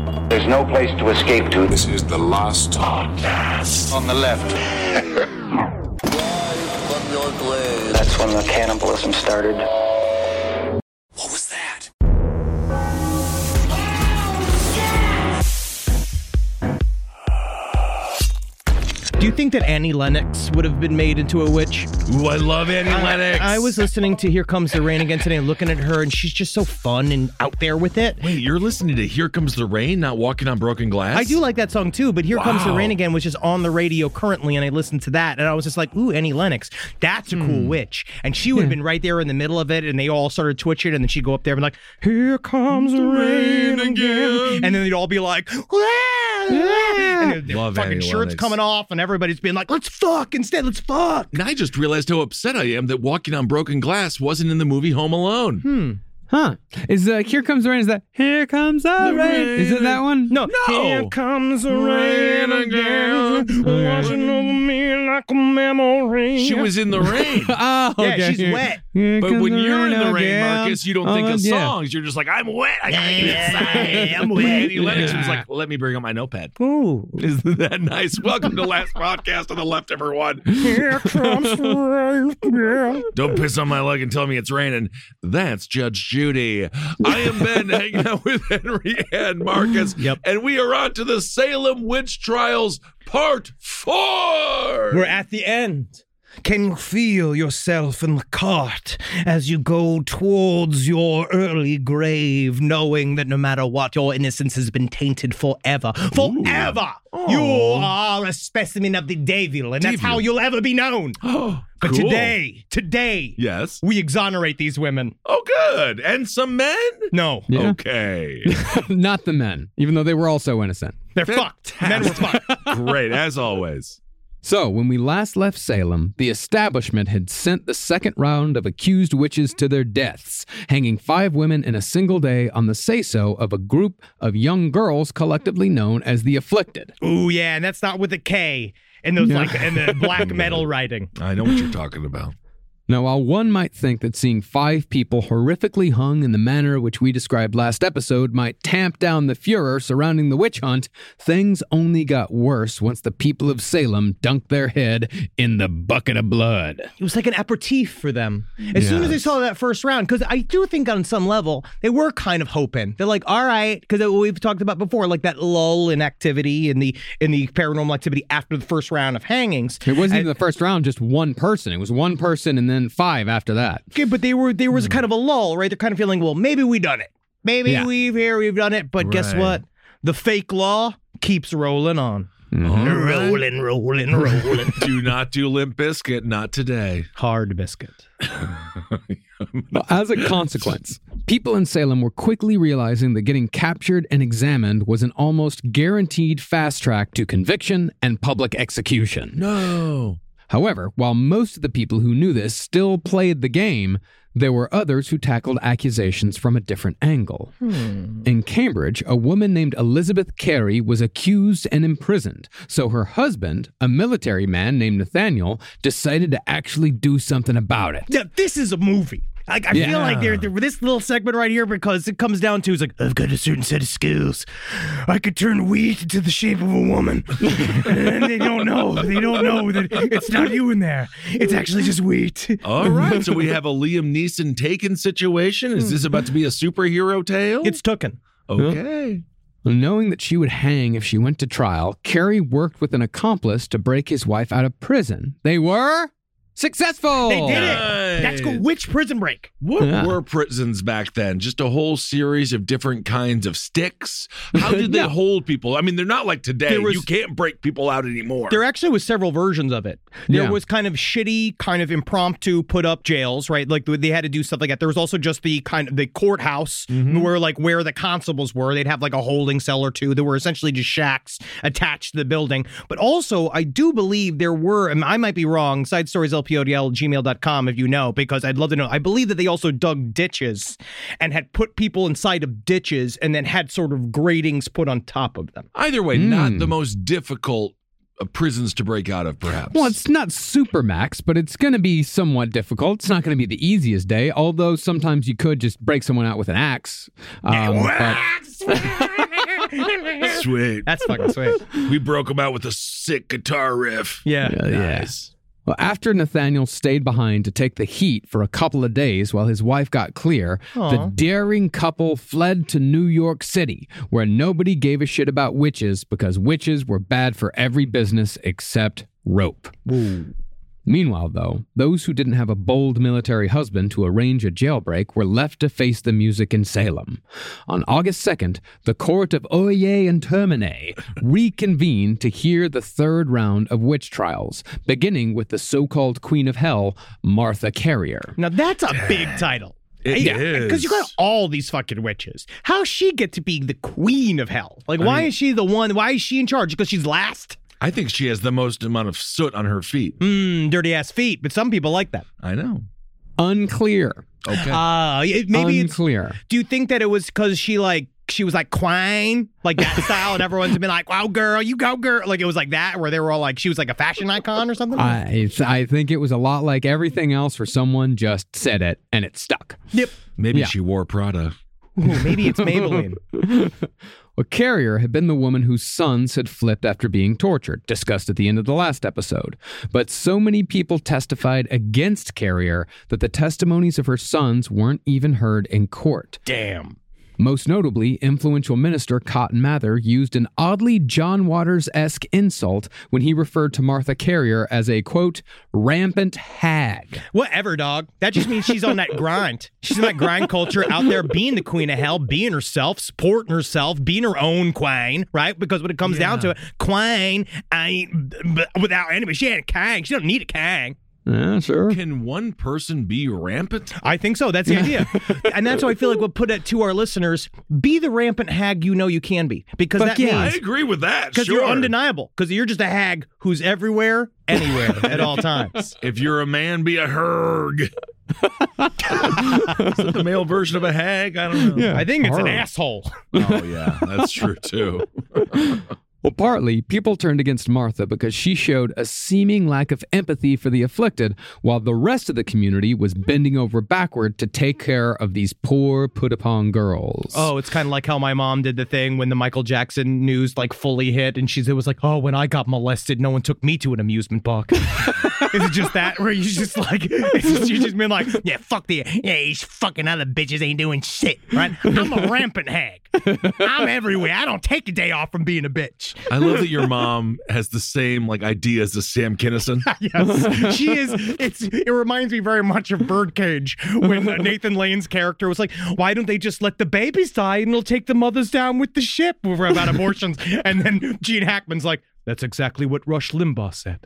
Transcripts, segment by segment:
There's no place to escape to. This is the last podcast. On the left. That's when the cannibalism started. What was that? Do you think that Annie Lennox would have been made into a witch? Ooh, I love Annie Lennox. I was listening to Here Comes the Rain again today, looking at her, and she's just so fun and out there with it. Wait, you're listening to Here Comes the Rain, not Walking on Broken Glass? I do like that song too, but Here Comes the Rain again, which is on the radio currently, and I listened to that, and I was just like, ooh, Annie Lennox, that's a cool witch. And she would have been right there in the middle of it, and they all started twitching, and then she'd go up there and be like, here comes the rain again. And then they'd all be like, and their Love fucking Annie shirts Lennox. coming off, and everybody's being like, let's fuck instead, let's fuck. And I just realized how upset I am that Walking on Broken Glass wasn't in the movie Home Alone. Huh. Is Here Comes the Rain, is that Here Comes the Rain? Is it that one? No. Here comes the rain again, washing over me like a memory. She was in the rain. Oh, okay. Yeah, she's wet. Here But comes when the you're in the rain, again. Marcus, you don't think of yeah. songs. You're just like, I'm wet. I gotta get inside. I'm wet. Annie Lennox was like, let me bring up my notepad. Ooh. Isn't that nice? Welcome to Last Podcast on the Left, everyone. Here comes the rain. Don't piss on my leg and tell me it's raining. That's Judge Judy. I am Ben, hanging out with Henry and Marcus. Yep. And we are on to the Salem Witch Trials Part 4. We're at the end. Can you feel yourself in the cart as you go towards your early grave, knowing that no matter what, your innocence has been tainted forever? Forever! You are a specimen of the devil, and that's Devil. how you'll ever be known. But Cool. today, Yes. we exonerate these women. Oh, good. And some men? No, Yeah. Okay. Not the men, even though they were also innocent. they're fucked. Men were fucked. Great, as always. So, when we last left Salem, the establishment had sent the second round of accused witches to their deaths, hanging 5 women in a single day on the say-so of a group of young girls collectively known as the Afflicted. Ooh, yeah, and that's not with a K. And those and the black metal writing. I know what you're talking about. Now, while one might think that seeing 5 people horrifically hung in the manner which we described last episode might tamp down the furor surrounding the witch hunt, things only got worse once the people of Salem dunked their head in the bucket of blood. It was like an aperitif for them. As soon as they saw that first round, because I do think on some level, they were kind of hoping. They're like, all right, because we've talked about before, like that lull in activity in the paranormal activity after the first round of hangings. It wasn't even the first round, just one person. It was one person and then 5 after that. Okay, but there was kind of a lull, right? They're kind of feeling, well, maybe we done it. Maybe we've done it. But guess Right. what? The fake law keeps rolling on. Mm-hmm. Rolling. Do not do Limp Bizkit, not today. Hard biscuit. Well, as a consequence, people in Salem were quickly realizing that getting captured and examined was an almost guaranteed fast track to conviction and public execution. No. However, while most of the people who knew this still played the game, there were others who tackled accusations from a different angle. In Cambridge, a woman named Elizabeth Carey was accused and imprisoned, so her husband, a military man named Nathaniel, decided to actually do something about it. Yeah, this is a movie. I feel like they're this little segment right here, because it comes down to, it's like, I've got a certain set of skills. I could turn wheat into the shape of a woman. And they don't know. They don't know that it's not you in there. It's actually just wheat. All right, so we have a Liam Neeson Taken situation. Is this about to be a superhero tale? It's tooken. Okay. Knowing that she would hang if she went to trial, Carey worked with an accomplice to break his wife out of prison. They were successful! They did it. Nice. That's called witch prison break. What were prisons back then? Just a whole series of different kinds of sticks? How did they hold people? I mean, they're not like today. You can't break people out anymore. There actually was several versions of it. There Yeah. was kind of shitty, kind of impromptu put up jails, right? Like they had to do stuff like that. There was also just the kind of the courthouse where the constables were. They'd have like a holding cell or two. There were essentially just shacks attached to the building. But also, I do believe there were, and I might be wrong, sidestorieslpodl@gmail.com if you know, because I'd love to know. I believe that they also dug ditches and had put people inside of ditches and then had sort of gratings put on top of them. Either way, not the most difficult prisons to break out of, perhaps. Well, it's not super max, but it's going to be somewhat difficult. It's not going to be the easiest day, although sometimes you could just break someone out with an axe. But sweet. That's fucking sweet. We broke him out with a sick guitar riff. Yeah. Nice. Well, after Nathaniel stayed behind to take the heat for a couple of days while his wife got clear, the daring couple fled to New York City, where nobody gave a shit about witches because witches were bad for every business except rope. Ooh. Meanwhile, though, those who didn't have a bold military husband to arrange a jailbreak were left to face the music in Salem. On August 2nd, the court of Oyer and Termine reconvened to hear the third round of witch trials, beginning with the so-called Queen of Hell, Martha Carrier. Now that's a big title. It is. Because you got all these fucking witches. How's she get to be the Queen of Hell? Like, why is she the one? Why is she in charge? Because she's last? I think she has the most amount of soot on her feet. Dirty ass feet, but some people like that. I know. Unclear. Okay. Maybe Unclear. Do you think that it was because she was like Quine, like that style, and everyone's been like, "Wow, girl, you go, girl!" Like it was like that, where they were all like, she was like a fashion icon or something. I think it was a lot like everything else, where someone just said it and it stuck. Yep. Maybe she wore Prada. Ooh, maybe it's Maybelline. Well, Carrier had been the woman whose sons had flipped after being tortured, discussed at the end of the last episode. But so many people testified against Carrier that the testimonies of her sons weren't even heard in court. Damn. Most notably, influential minister Cotton Mather used an oddly John Waters-esque insult when he referred to Martha Carrier as a, quote, rampant hag. Whatever, dog. That just means she's on that grind. She's in that grind culture out there being the Queen of Hell, being herself, supporting herself, being her own queen, right? Because when it comes down to it, queen ain't without anybody. She ain't a king. She don't need a king. Yeah, sure. Can one person be rampant? I think so. That's the idea. And that's why I feel like we'll put it to our listeners. Be the rampant hag you know you can be. Because that means... I agree with that, because you're undeniable. Because you're just a hag who's everywhere, anywhere, at all times. If you're a man, be a herg. Is that the male version of a hag? I don't know. Yeah, I think it's an asshole. Oh, yeah. That's true, too. Well, partly, people turned against Martha because she showed a seeming lack of empathy for the afflicted, while the rest of the community was bending over backward to take care of these poor, put-upon girls. Oh, it's kind of like how my mom did the thing when the Michael Jackson news, like, fully hit, and it was like, oh, when I got molested, no one took me to an amusement park. Is it just that, where you just, like, you just been like, yeah, fuck these fucking other bitches ain't doing shit, right? I'm a rampant hag. I'm everywhere. I don't take a day off from being a bitch. I love that your mom has the same ideas as Sam Kinison. Yes, she is. It reminds me very much of Birdcage when Nathan Lane's character was like, "Why don't they just let the babies die and they'll take the mothers down with the ship?" About abortions, and then Gene Hackman's like, "That's exactly what Rush Limbaugh said."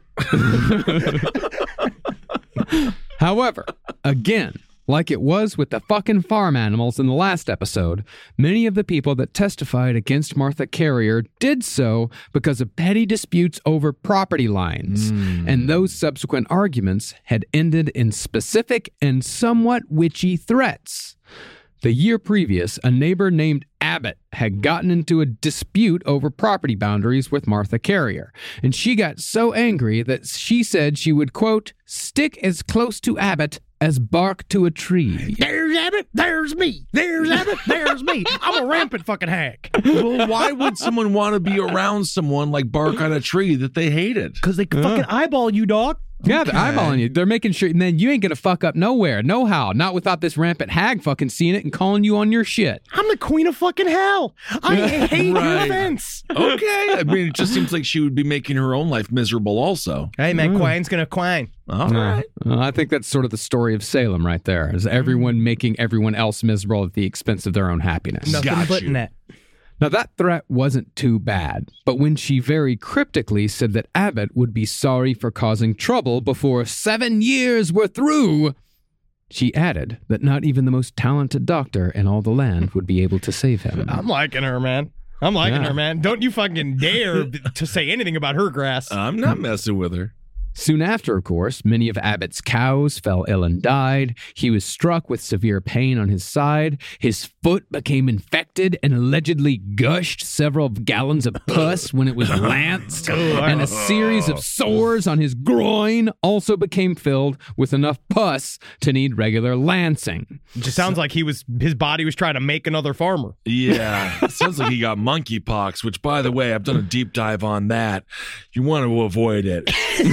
However, again, like it was with the fucking farm animals in the last episode, many of the people that testified against Martha Carrier did so because of petty disputes over property lines. And those subsequent arguments had ended in specific and somewhat witchy threats. The year previous, a neighbor named Abbott had gotten into a dispute over property boundaries with Martha Carrier, and she got so angry that she said she would, quote, stick as close to Abbott as bark to a tree. There's Abbott, there's me. There's Abbott, there's me. I'm a rampant fucking hag. Well, why would someone want to be around someone like bark on a tree that they hated? Because they fucking eyeball you, dog. Yeah, they're eyeballing you. They're making sure, and then you ain't gonna fuck up nowhere, no how, not without this rampant hag fucking seeing it and calling you on your shit. I'm the queen of fucking hell. I hate your events. Okay, I mean, it just seems like she would be making her own life miserable also. Hey, man, Quine's gonna quine. All right. I think that's sort of the story of Salem right there, is everyone making everyone else miserable at the expense of their own happiness. Nothing but net. Now, that threat wasn't too bad, but when she very cryptically said that Abbott would be sorry for causing trouble before 7 years were through, she added that not even the most talented doctor in all the land would be able to save him. I'm liking her, man. I'm liking her, man. Don't you fucking dare to say anything about her grass. I'm not messing with her. Soon after, of course, many of Abbott's cows fell ill and died. He was struck with severe pain on his side. His foot became infected and allegedly gushed several gallons of pus when it was lanced. And a series of sores on his groin also became filled with enough pus to need regular lancing. It just sounds like his body was trying to make another farmer. Yeah, it sounds like he got monkeypox, which, by the way, I've done a deep dive on that. You want to avoid it.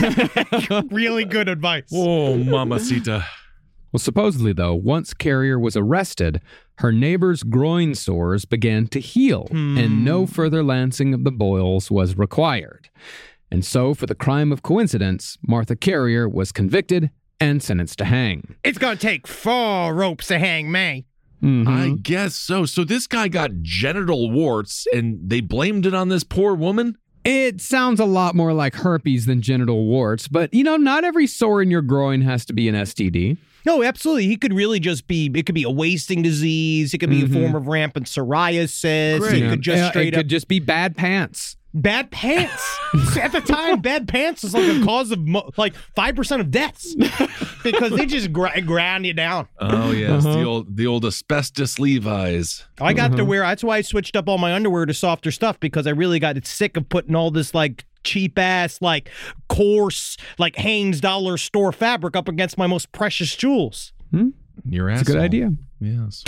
Really good advice. Oh, mamacita. Well, supposedly, though, once Carrier was arrested, her neighbor's groin sores began to heal, and no further lancing of the boils was required. And so, for the crime of coincidence, Martha Carrier was convicted and sentenced to hang. It's going to take 4 ropes to hang me. I guess so. So this guy got genital warts, and they blamed it on this poor woman? It sounds a lot more like herpes than genital warts, but, not every sore in your groin has to be an STD. No, absolutely. He could really just be, it could be a wasting disease. It could be a form of rampant psoriasis. Great. It could just It could just be bad pants. Bad pants. At the time, bad pants was like a cause of 5% of deaths because they just ground you down. Oh yes, the old asbestos Levi's. I got to wear. That's why I switched up all my underwear to softer stuff because I really got sick of putting all this cheap ass coarse Hanes dollar store fabric up against my most precious jewels. Your asshole. That's a good idea. Yes.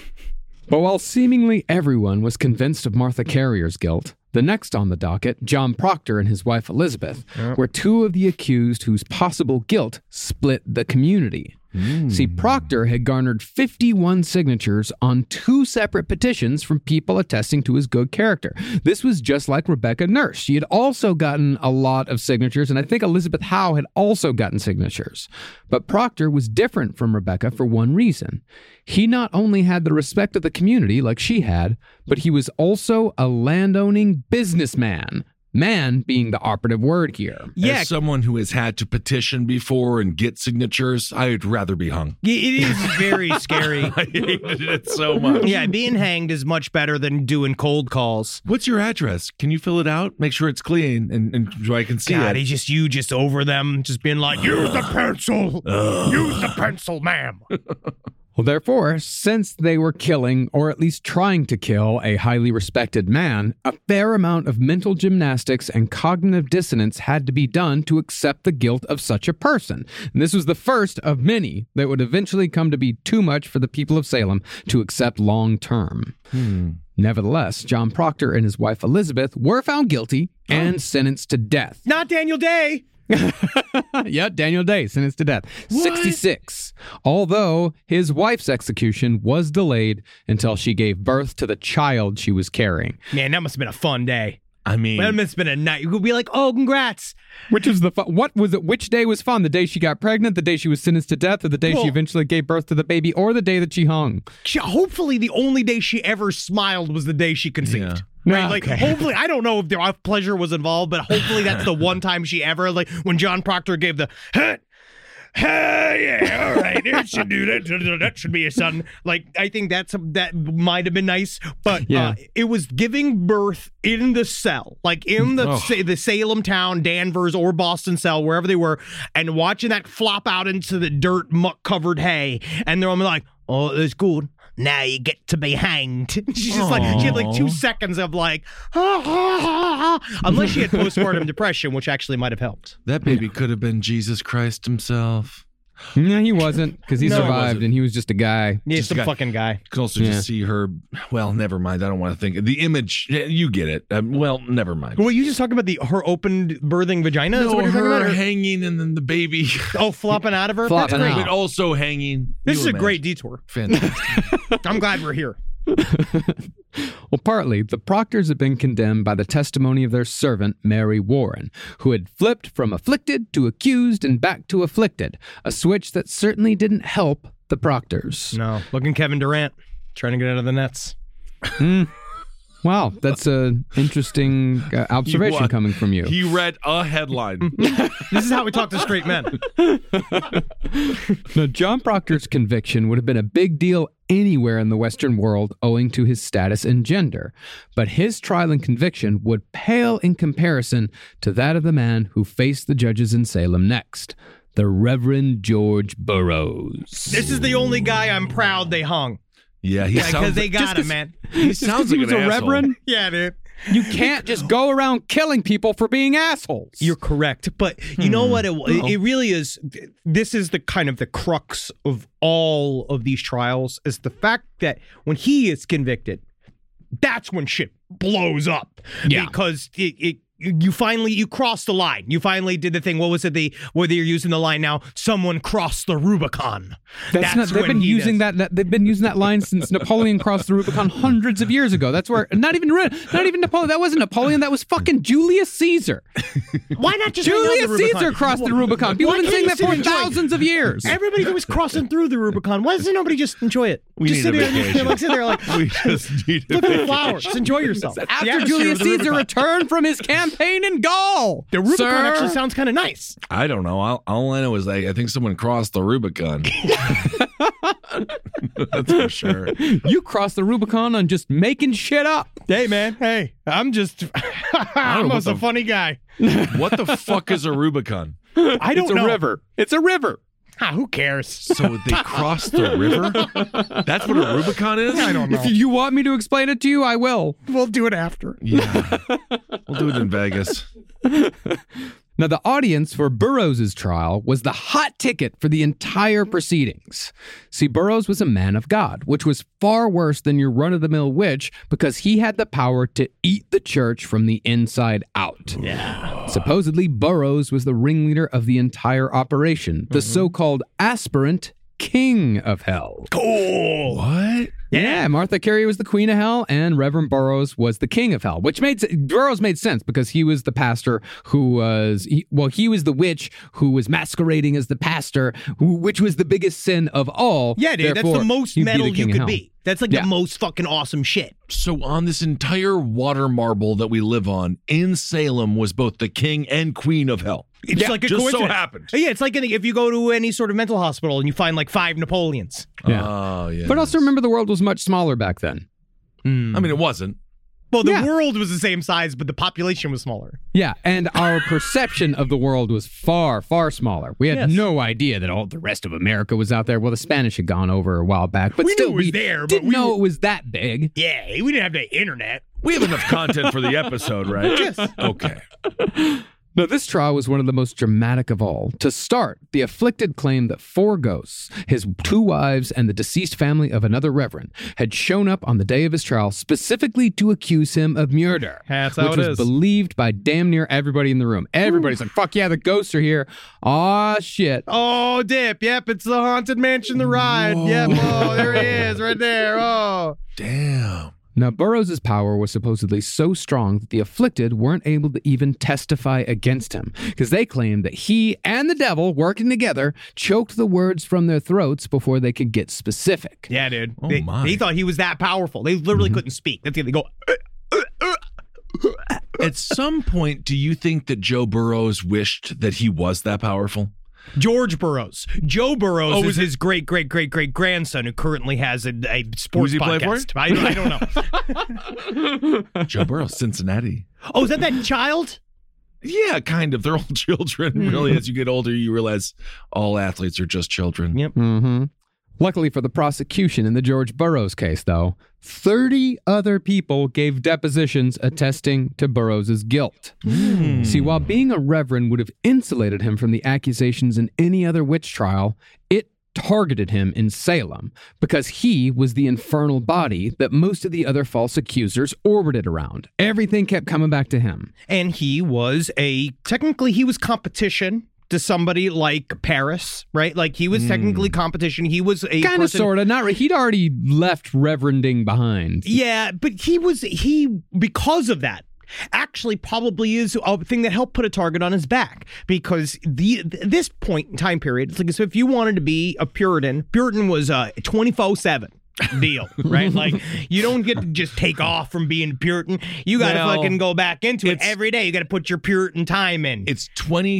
But while seemingly everyone was convinced of Martha Carrier's guilt, the next on the docket, John Proctor and his wife Elizabeth, were 2 of the accused whose possible guilt split the community. See, Proctor had garnered 51 signatures on 2 separate petitions from people attesting to his good character. This was just like Rebecca Nurse. She had also gotten a lot of signatures, and I think Elizabeth Howe had also gotten signatures. But Proctor was different from Rebecca for one reason. He not only had the respect of the community like she had, but he was also a landowning businessman. Man being the operative word here. Yeah. As someone who has had to petition before and get signatures, I'd rather be hung. It is very scary. I hated it so much. Yeah, being hanged is much better than doing cold calls. What's your address? Can you fill it out? Make sure it's clean and so I can see God, it. you just over them, just being like, use the pencil. Use the pencil, ma'am. Well, therefore, since they were killing, or at least trying to kill, a highly respected man, a fair amount of mental gymnastics and cognitive dissonance had to be done to accept the guilt of such a person. And this was the first of many that would eventually come to be too much for the people of Salem to accept long term. Nevertheless, John Proctor and his wife Elizabeth were found guilty and sentenced to death. Not Daniel Day. Yeah, Daniel Day, sentenced to death. What? 66. Although his wife's execution was delayed until she gave birth to the child she was carrying. Man, that must have been a fun day. I mean, that must have been a night. You could be like, oh, congrats. Which was what was it? Which day was fun? The day she got pregnant, the day she was sentenced to death, or the day she eventually gave birth to the baby, or the day that she hung? Hopefully, the only day she ever smiled was the day she conceived. Yeah. Right? Hopefully, I don't know if their pleasure was involved, but hopefully that's the one time she ever, when John Proctor gave the, yeah, all right, it should do that. That should be a son. I think that might have been nice, but it was giving birth in the cell, in the Salem town, Danvers or Boston cell, wherever they were, and watching that flop out into the dirt, muck-covered hay, and they're all like, oh, it's good. Now you get to be hanged. She's just she had 2 seconds of unless she had postpartum depression, which actually might have helped. That baby could have been Jesus Christ himself. No, he wasn't, because he survived and he was just a guy. Yeah, just a fucking guy. You can also just see her. Well, never mind. I don't want to think. The image, you get it. Well, never mind. Were you just talking about her open birthing vagina? No, her hanging and then the baby. Oh, flopping out of her? Flopping That's great. out. But also hanging. This is a great detour. Fantastic. I'm glad we're here. Well, partly, the Proctors had been condemned by the testimony of their servant, Mary Warren, who had flipped from afflicted to accused and back to afflicted, a switch that certainly didn't help the Proctors. No, looking Kevin Durant, trying to get out of the nets. Wow, that's an interesting observation coming from you. He read a headline. This is how we talk to straight men. Now, John Proctor's conviction would have been a big deal anywhere in the Western world owing to his status and gender. But his trial and conviction would pale in comparison to that of the man who faced the judges in Salem next, the Reverend George Burroughs. This is the only guy I'm proud they hung. Yeah, because they got him, man. He sounds like he was an a asshole. reverend. Yeah, dude. You can't just go around killing people for being assholes. You're correct. But you know what? It really is. This is the kind of the crux of all of these trials, is the fact that when he is convicted, that's when shit blows up. Yeah. Because you crossed the line. You finally did the thing. What was it? Whether you're using the line now, someone crossed the Rubicon. They've been using that line since Napoleon crossed the Rubicon hundreds of years ago. That's where not even Napoleon. That wasn't Napoleon. That was fucking Julius Caesar. Why not just Julius Caesar crossed the Rubicon? People have been saying that for thousands of years. Everybody's always crossing through the Rubicon. Why doesn't nobody just enjoy it? We just need a sit vacation. sit there like, We just need a look at the vacation. flowers. Just enjoy yourself. After Julius Caesar returned from his campaign in Gaul, the Rubicon sir. actually sounds kind of nice. I don't know. All I know is I think someone crossed the Rubicon. That's for sure. You crossed the Rubicon on just making shit up. Hey, man. Hey, I'm just, I'm just a funny guy. What the fuck is a Rubicon? I don't It's a know. river. It's a river. Who cares? So they crossed the river? That's what a Rubicon is? I don't know. If you want me to explain it to you, I will. We'll do it after. Yeah. We'll do it in Vegas. Now, the audience for Burroughs' trial was the hot ticket for the entire proceedings. See, Burroughs was a man of God, which was far worse than your run-of-the-mill witch because he had the power to eat the church from the inside out. Yeah. Supposedly, Burroughs was the ringleader of the entire operation, the so-called aspirant king of hell. Cool. What? Yeah, Martha Carey was the queen of hell, and Reverend Burroughs was the king of hell, which Burroughs made sense because he was the pastor who was, he was the witch who was masquerading as the pastor, which was the biggest sin of all. Yeah, dude, Therefore, that's the most he'd be metal the king you of could hell. be. That's like Yeah. the most fucking awesome shit. So on this entire water marble that we live on in Salem was both the king and queen of hell. It's like a just so coincidence. happened. Yeah, it's like if you go to any sort of mental hospital and you find like 5 Napoleons. Yeah. Oh, yeah. But also remember, the world was much smaller back then. I mean, it wasn't. Well, the Yeah. world was the same size, but the population was smaller. Yeah, and our perception of the world was far, far smaller. We had Yes. no idea that all the rest of America was out there. Well, the Spanish had gone over a while back, but We knew still, it was we there, but didn't we know were- it was that big. Yeah, we didn't have the internet. We have enough content for the episode, right? Yes. Okay. Now, this trial was one of the most dramatic of all. To start, the afflicted claimed that 4 ghosts, his 2 wives, and the deceased family of another reverend, had shown up on the day of his trial specifically to accuse him of murder. That's how which it was is. believed by damn near everybody in the room. Everybody's like, fuck yeah, the ghosts are here. Aw, shit. Oh, dip. Yep, it's the Haunted Mansion, the ride. Yep. Oh, there he is right there. Oh. Damn. Now, Burroughs' power was supposedly so strong that the afflicted weren't able to even testify against him because they claimed that he and the devil, working together, choked the words from their throats before they could get specific. Yeah, dude. Oh, they, my. they thought he was that powerful. They literally couldn't speak. That's it. They go, At some point, do you think that Joe Burrows wished that he was that powerful? George Burroughs. Joe Burroughs Oh, is his great-great-great-great-grandson who currently has a sports Who's he play for? podcast. I don't know. Joe Burrows, Cincinnati. Oh, is that child? Yeah, kind of. They're all children. Really, as you get older, you realize all athletes are just children. Yep. Mm-hmm. Luckily for the prosecution in the George Burroughs case, though, 30 other people gave depositions attesting to Burroughs' guilt. See, while being a reverend would have insulated him from the accusations in any other witch trial, it targeted him in Salem because he was the infernal body that most of the other false accusers orbited around. Everything kept coming back to him. And he was technically he was competition to somebody like Paris, right? Like he was technically competition. He was a Kind of, person- sort of, not really. He'd already left reverending behind. Yeah, but he because of that actually probably is a thing that helped put a target on his back because this point in time period, it's like so if you wanted to be a Puritan was 24/7. deal, right? Like, you don't get to just take off from being Puritan. You got to fucking go back into it every day. You got to put your Puritan time in. It's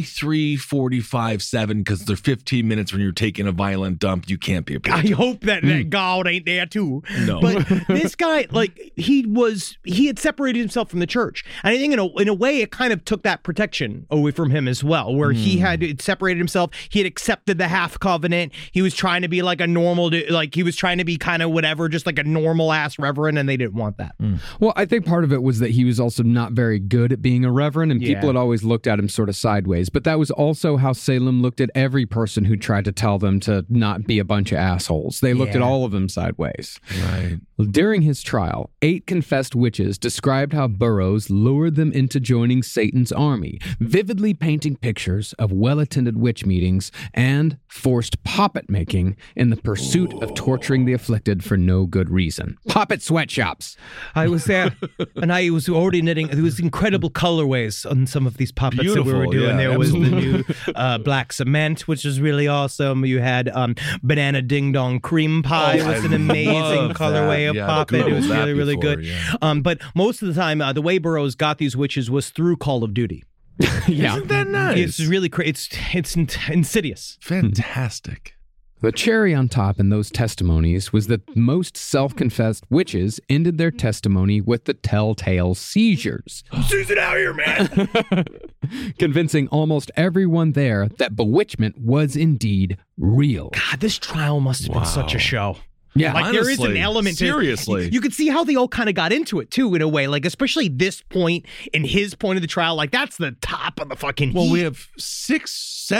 23:45:7 because they're 15 minutes when you're taking a violent dump. You can't be a Puritan. I hope that God ain't there too. No. But this guy, like, he had separated himself from the church. And I think in a way it kind of took that protection away from him as well, where he had separated himself. He had accepted the half covenant. He was trying to be like a normal, like he was trying to be kind of whatever, just like a normal ass reverend, and they didn't want that. Well, I think part of it was that he was also not very good at being a reverend, and people had always looked at him sort of sideways. But that was also how Salem looked at every person who tried to tell them to not be a bunch of assholes. They looked at all of them sideways. Right. During his trial, 8 confessed witches described how Burroughs lured them into joining Satan's army, vividly painting pictures of well-attended witch meetings and forced puppet making in the pursuit of torturing the afflicted for no good reason. Puppet sweatshops. I was there, and I was already knitting. There was incredible colorways on some of these puppets that we were doing. There was the new black cement, which was really awesome. You had banana ding dong cream pie. It was an amazing colorway of puppet. It was really, really good. Yeah. But most of the time, the way Burroughs got these witches was through Call of Duty. Isn't that nice? It's really it's insidious. Fantastic. The cherry on top in those testimonies was that most self-confessed witches ended their testimony with the telltale seizures. Seize it out here, man! Convincing almost everyone there that bewitchment was indeed real. God, this trial must have been such a show. Yeah, like honestly, there is an element seriously. You could see how they all kind of got into it too, in a way. Like, especially this point in his point of the trial, like that's the top of the fucking Well, heat. we have 6,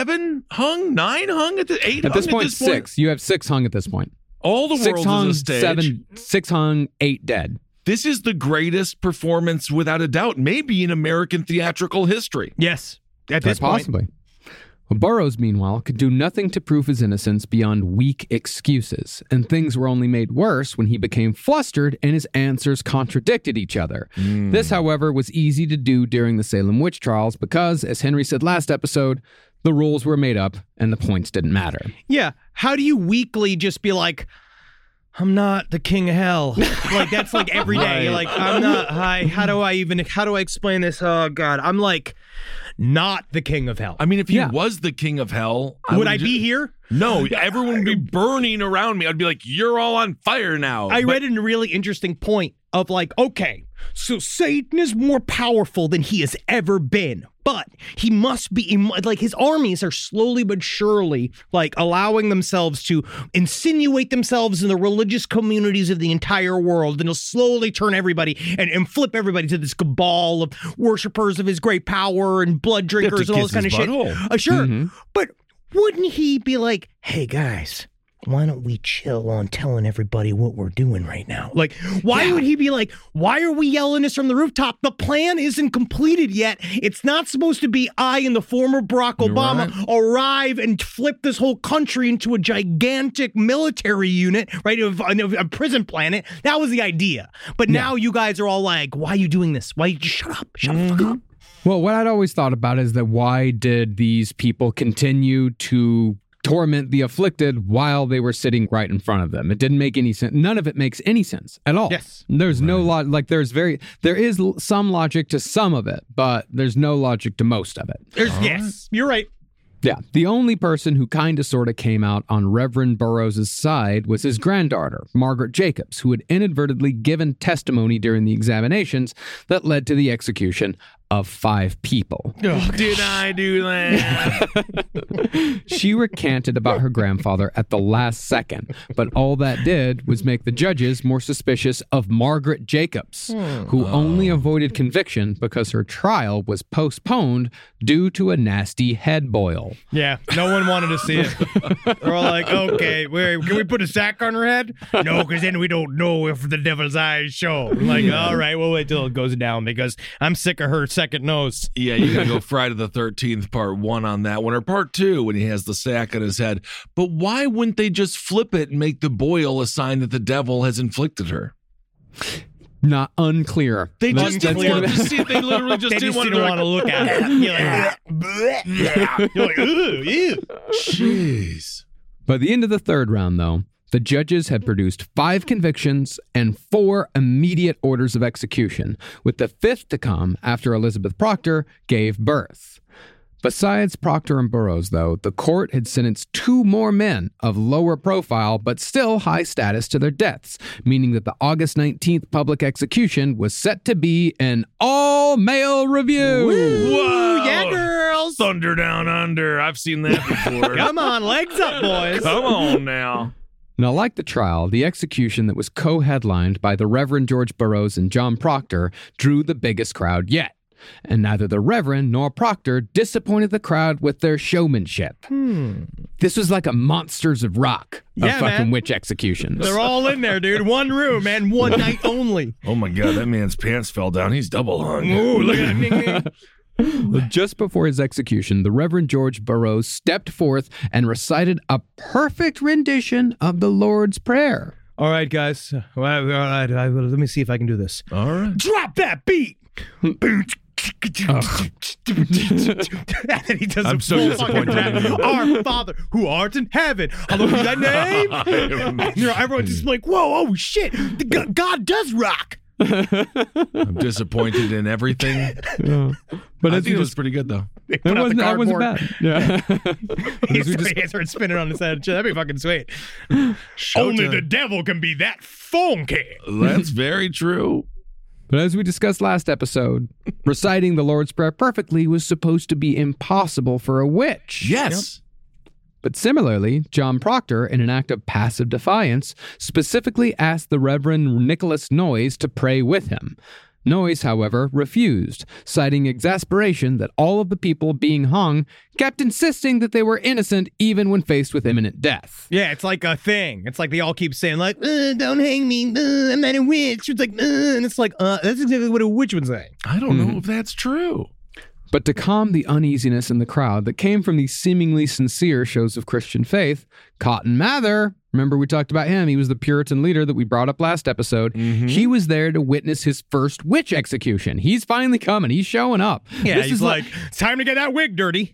7 hung, 9 hung at the 8 at hung this point, at this point. 6. You have 6 hung at this point. All the 6 world hung, is a stage. 6 hung, 8 dead. This is the greatest performance, without a doubt, maybe in American theatrical history. Yes, at this Quite point. possibly. Well, Burroughs, meanwhile, could do nothing to prove his innocence beyond weak excuses, and things were only made worse when he became flustered and his answers contradicted each other. This, however, was easy to do during the Salem witch trials because, as Henry said last episode, the rules were made up and the points didn't matter. Yeah, how do you weekly just be like, I'm not the king of hell? Like, that's like every day. You're like, I'm not, how do I explain this? Oh, God, I'm like, not the king of hell. I mean, if he was the king of hell, would I be here? No, everyone would be burning around me. I'd be like, you're all on fire now. I read a really interesting point of like, okay, so Satan is more powerful than he has ever been, but he must be, like, his armies are slowly but surely, like, allowing themselves to insinuate themselves in the religious communities of the entire world, and he'll slowly turn everybody and flip everybody to this cabal of worshipers of his great power and blood drinkers and all this kind of shit. Sure, but wouldn't he be like, hey, guys, why don't we chill on telling everybody what we're doing right now? Like, why would he be like, why are we yelling this from the rooftop? The plan isn't completed yet. It's not supposed to be I and the former Barack Obama arrive and flip this whole country into a gigantic military unit, right? A prison planet. That was the idea. But now you guys are all like, why are you doing this? Why just shut up? Shut the fuck up. Well, what I'd always thought about is that why did these people continue to torment the afflicted while they were sitting right in front of them? It didn't make any sense. None of it makes any sense at all. Yes. There's no like there is some logic to some of it, but there's no logic to most of it. Yes, you're right. Yeah, the only person who kind of sort of came out on Reverend Burroughs' side was his granddaughter, Margaret Jacobs, who had inadvertently given testimony during the examinations that led to the execution of 5 people. Did I do that? She recanted about her grandfather at the last second, but all that did was make the judges more suspicious of Margaret Jacobs, who only avoided conviction because her trial was postponed due to a nasty head boil. Yeah, no one wanted to see it. They're all like, okay, can we put a sack on her head? No, because then we don't know if the devil's eyes show. I'm like, all right, we'll wait till it goes down because I'm sick of her second nose. Yeah, you gotta go Friday the 13th, part 1 on that one, or part 2 when he has the sack on his head. But why wouldn't they just flip it and make the boil a sign that the devil has inflicted her? Not unclear. They just didn't want to see it. They literally just didn't want to look at it. You're like, you're like, ooh, ew. Jeez. By the end of the 3rd round, though, The judges had produced 5 convictions and 4 immediate orders of execution, with the 5th to come after Elizabeth Proctor gave birth. Besides Proctor and Burroughs, though, the court had sentenced 2 more men of lower profile but still high status to their deaths, meaning that the August 19th public execution was set to be an all-male review. Whoa, yeah, girls. Thunder Down Under. I've seen that before. Come on, legs up, boys. Come on now. Now, like the trial, the execution that was co-headlined by the Reverend George Burroughs and John Proctor drew the biggest crowd yet. And neither the Reverend nor Proctor disappointed the crowd with their showmanship. This was like a Monsters of Rock of Yeah, fucking man. witch executions. They're all in there, dude. One room, man. One night only. Oh my God, that man's pants fell down. He's double hung. Ooh, look at that. Ding, ding. Just before his execution, the Reverend George Burroughs stepped forth and recited a perfect rendition of the Lord's Prayer. All right, guys. All right. Let me see if I can do this. All right. Drop that beat. And then he does I'm a so full fucking disappointed. rap. Our Father who art in heaven, hallowed be thy name. And, everyone's just like, whoa, oh shit, God does rock. I'm disappointed in everything. But I as think we it was just, pretty good, though. that wasn't bad. Yeah. He started spinning on his head. That'd be fucking sweet. Only the devil can be that funky. That's very true. But as we discussed last episode, reciting the Lord's Prayer perfectly was supposed to be impossible for a witch. Yes. But similarly, John Proctor, in an act of passive defiance, specifically asked the Reverend Nicholas Noyes to pray with him. Noyes, however, refused, citing exasperation that all of the people being hung kept insisting that they were innocent even when faced with imminent death. Yeah, it's like a thing. It's like they all keep saying, like, don't hang me, I'm not a witch. It's like, and it's like, that's exactly what a witch would say. I don't know if that's true. But to calm the uneasiness in the crowd that came from these seemingly sincere shows of Christian faith, Cotton Mather, remember we talked about him, he was the Puritan leader that we brought up last episode, he was there to witness his first witch execution. He's finally coming, he's showing up. Yeah, This he's is like, it's time to get that wig dirty.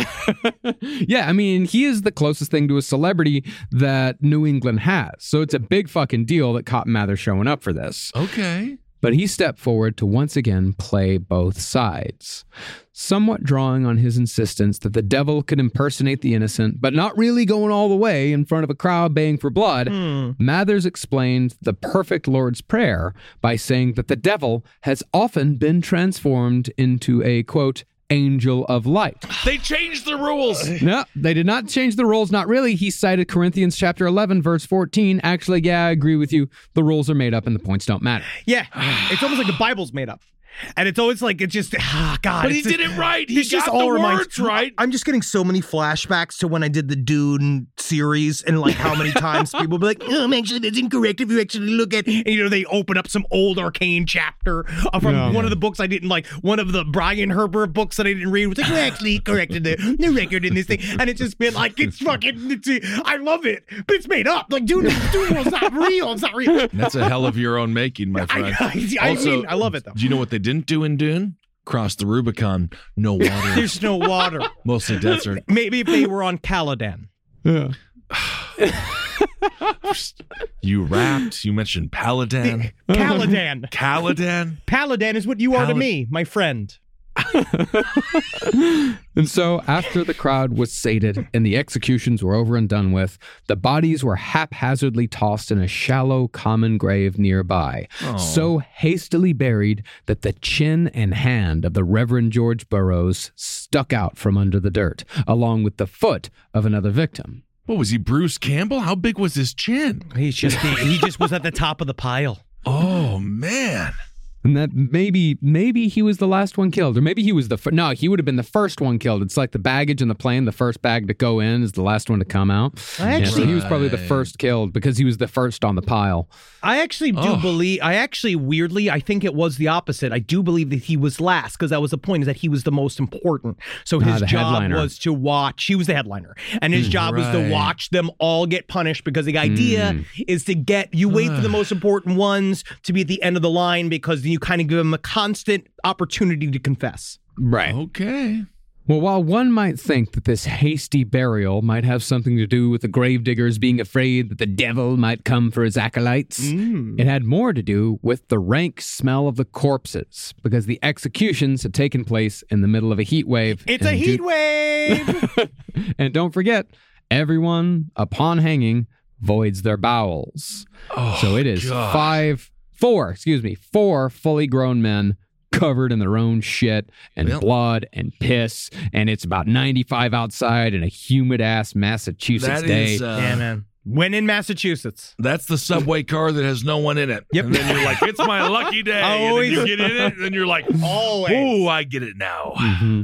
Yeah, I mean, he is the closest thing to a celebrity that New England has. So it's a big fucking deal that Cotton Mather's showing up for this. Okay. But he stepped forward to once again play both sides, somewhat drawing on his insistence that the devil could impersonate the innocent, but not really going all the way in front of a crowd baying for blood. Mathers explained the perfect Lord's Prayer by saying that the devil has often been transformed into a, quote, angel of light. They changed the rules. No, they did not change the rules. Not really. He cited Corinthians chapter 11, verse 14. Actually, yeah, I agree with you. The rules are made up and the points don't matter. Yeah, it's almost like the Bible's made up. And it's always like, it's just, God. But he did it right. He This got just all the reminds- words right. I'm just getting so many flashbacks to when I did the Dune series and like how many times people be like, actually, that's incorrect if you actually look at, and, they open up some old arcane chapter from one of the books I didn't like, one of the Brian Herbert books that I didn't read. It was like, actually corrected the record in this thing. And it's just been like, I love it, but it's made up. Like, Dune World's not real. It's not real. That's a hell of your own making, my friend. I mean, I love it though. Do you know what they didn't do in Dune? Cross the Rubicon. No water. There's no water. Mostly desert. Maybe if they were on Caladan. Yeah. You rapped. You mentioned Paladin. Caladan. Caladan. Paladin is what you are to me, my friend. And so, after the crowd was sated and the executions were over and done with, the bodies were haphazardly tossed in a shallow common grave nearby, so hastily buried that the chin and hand of the Reverend George Burroughs stuck out from under the dirt, along with the foot of another victim. What was he, Bruce Campbell? How big was his chin? He just was at the top of the pile. Oh, man. And that maybe he was the last one killed, or maybe he was no, he would have been the first one killed. It's like the baggage in the plane. The first bag to go in is the last one to come out. So he was probably the first killed because he was the first on the pile. I actually do believe, weirdly, I think it was the opposite. I do believe that he was last because that was the point, is that he was the most important. So his job headliner. was to watch, he was the headliner, and his job was to watch them all get punished, because the idea is to you wait for the most important ones to be at the end of the line, because you kind of give them a constant opportunity to confess. Right. Okay. Well, while one might think that this hasty burial might have something to do with the gravediggers being afraid that the devil might come for his acolytes, it had more to do with the rank smell of the corpses, because the executions had taken place in the middle of a heat wave. It's a heat wave! And don't forget, everyone, upon hanging, voids their bowels. So it is four fully grown men covered in their own shit and blood and piss, and it's about 95 outside in a humid-ass Massachusetts day. Yeah, man. When in Massachusetts. That's the subway car that has no one in it. Yep. And then you're like, it's my lucky day. And then you get in it, and then you're like, Always. oh, I get it now.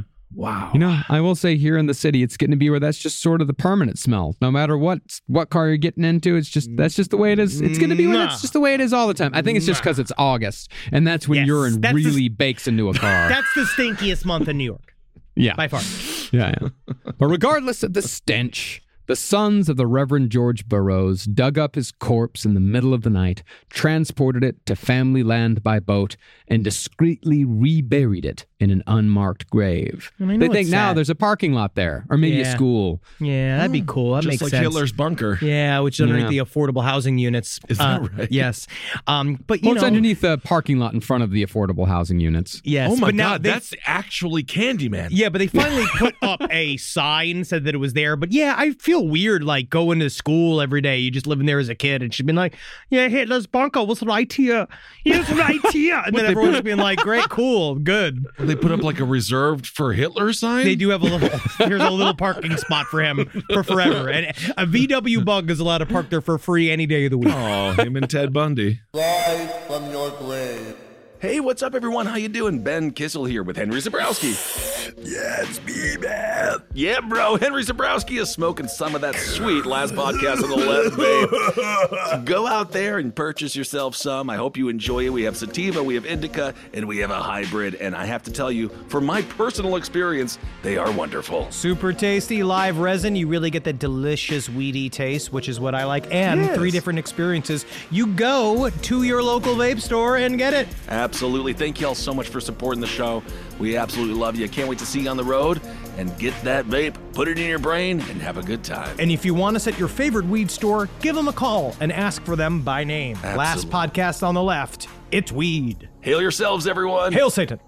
Wow. You know, I will say here in the city, it's getting to be where that's just sort of the permanent smell. No matter what car you're getting into, that's just the way it is. It's going to be it's just the way it is all the time. I think it's just because it's August, and that's when urine really bakes into a car. That's the stinkiest month in New York. Yeah. By far. Yeah. But regardless of the stench, the sons of the Reverend George Burroughs dug up his corpse in the middle of the night, transported it to family land by boat, and discreetly reburied it in an unmarked grave. They think now there's a parking lot there, or maybe a school. Yeah, that'd be cool. That makes Just like sense. Hitler's bunker. Yeah, which is underneath the affordable housing units. Is that right? Yes. But It's underneath the parking lot in front of the affordable housing units. Yes. Oh my but now God, that's actually Candyman. Yeah, but they finally put up a sign, said that it was there. But yeah, I feel weird, like going to school every day. You just living there as a kid, and she'd been like, "Yeah, Hitler's bunker was right here. He was right here." And then everyone's being like, "Great, cool, good." They put up like a reserved for Hitler sign? They do have here's a little parking spot for him for forever. And a VW Bug is allowed to park there for free any day of the week. Oh, him and Ted Bundy. Rise from your grave. Hey, what's up, everyone? How you doing? Ben Kissel here with Henry Zabrowski. Yeah, it's me, man. Yeah, bro. Henry Zabrowski is smoking some of that sweet last podcast on the left, babe. So go out there and purchase yourself some. I hope you enjoy it. We have sativa, we have indica, and we have a hybrid. And I have to tell you, from my personal experience, they are wonderful. Super tasty live resin. You really get that delicious weedy taste, which is what I like. And 3 different experiences. You go to your local vape store and get it. Absolutely. Thank you all so much for supporting the show. We absolutely love you. Can't wait to see you on the road and get that vape, put it in your brain, and have a good time. And if you want us at your favorite weed store, give them a call and ask for them by name. Absolutely. Last podcast on the left, it's weed. Hail yourselves, everyone. Hail Satan.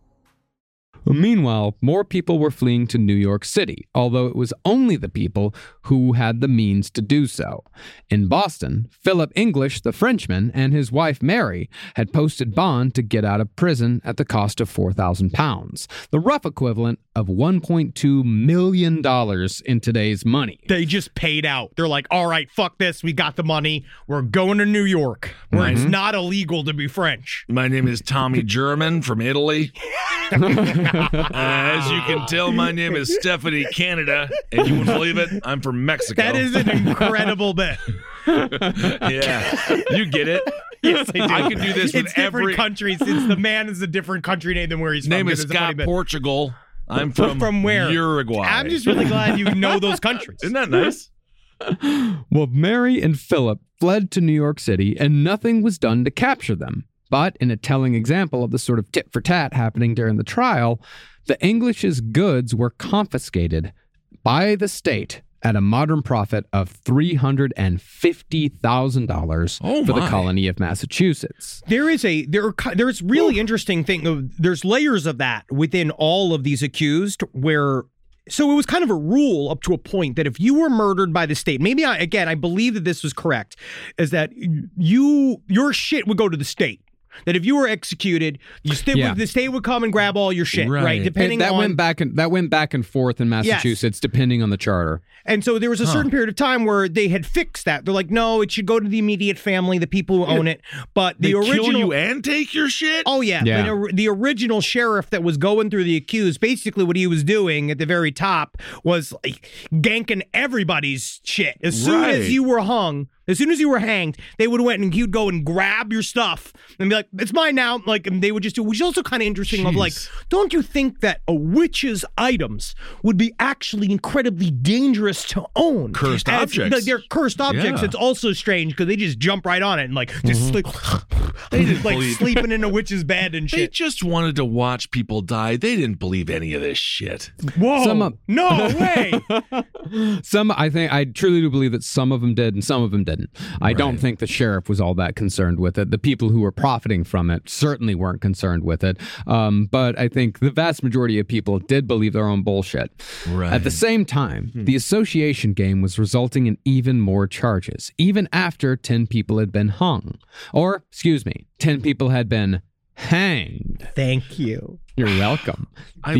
Meanwhile, more people were fleeing to New York City, although it was only the people who had the means to do so. In Boston, Philip English, the Frenchman, and his wife Mary had posted bond to get out of prison at the cost of £4,000, the rough equivalent of $1.2 million in today's money. They just paid out. They're like, all right, fuck this. We got the money. We're going to New York, where it's not illegal to be French. My name is Tommy German from Italy. As you can tell, my name is Stephanie Canada, and you wouldn't believe it, I'm from Mexico. That is an incredible bit. Yeah, you get it. Yes, I do. I could do this with it's different every countries. It's the man is a different country name than where he's name from. is It's a funny Scott bit. Portugal. I'm from where? Uruguay. I'm just really glad you know those countries. Isn't that nice? Well, Mary and Philip fled to New York City, and nothing was done to capture them. But in a telling example of the sort of tit for tat happening during the trial, the English's goods were confiscated by the state at a modern profit of $350,000 for the colony of Massachusetts. There's really interesting thing. There's layers of that within all of these accused where. So it was kind of a rule up to a point that if you were murdered by the state, maybe I believe that this was correct, is that your shit would go to the state. That if you were executed, the state would come and grab all your shit, right? Depending that on went back and forth in Massachusetts, depending on the charter. And so there was a certain period of time where they had fixed that. They're like, no, it should go to the immediate family, the people who own it. But the original kill you and take your shit. Oh yeah. But the original sheriff that was going through the accused, basically what he was doing at the very top was like ganking everybody's shit. As soon as you were hung, As soon as you were hanged, they would have went and he would go and grab your stuff and be like, it's mine now. Like, and they would just do, which is also kind of interesting of like, don't you think that a witch's items would be actually incredibly dangerous to own? Cursed objects. They're cursed objects. Yeah. It's also strange because they just jump right on it and like, just like, they just like sleeping in a witch's bed and They shit. just wanted to watch people die. They didn't believe any of this shit. Whoa. No way. I truly do believe that some of them did and some of them didn't. I don't think the sheriff was all that concerned with it. The people who were profiting from it certainly weren't concerned with it. But I think the vast majority of people did believe their own bullshit. Right. At the same time, the association game was resulting in even more charges, even after 10 people had been hung. Or, 10 people had been hanged. Thank you. You're welcome.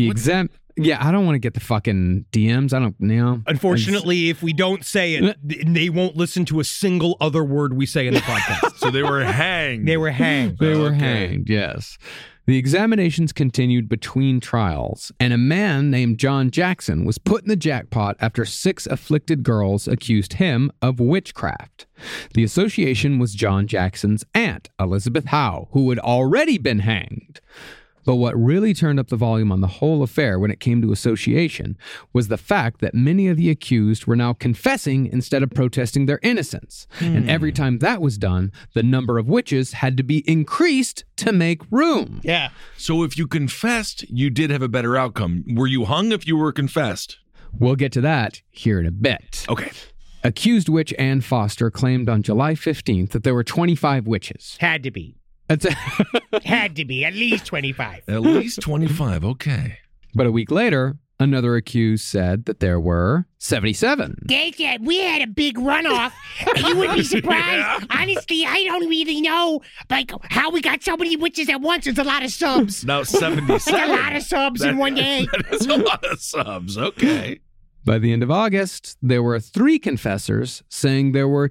Yeah, I don't want to get the fucking DMs. I don't know. Unfortunately, if we don't say it, they won't listen to a single other word we say in the podcast. So they were hanged. They were hanged. They were hanged, yes. The examinations continued between trials, and a man named John Jackson was put in the jackpot after 6 afflicted girls accused him of witchcraft. The association was John Jackson's aunt, Elizabeth Howe, who had already been hanged. But what really turned up the volume on the whole affair when it came to association was the fact that many of the accused were now confessing instead of protesting their innocence. And every time that was done, the number of witches had to be increased to make room. Yeah. So if you confessed, you did have a better outcome. Were you hung if you were confessed? We'll get to that here in a bit. Okay. Accused witch Ann Foster claimed on July 15th that there were 25 witches. Had to be. That's Had to be. At least 25. At least 25. Okay. But a week later, another accused said that there were 77. They said we had a big runoff. You would be surprised. Honestly, I don't really know like how we got so many witches at once. It's a lot of subs. Now 77. It's a lot of subs in one day. That is a lot of subs. Okay. By the end of August, there were 3 confessors saying there were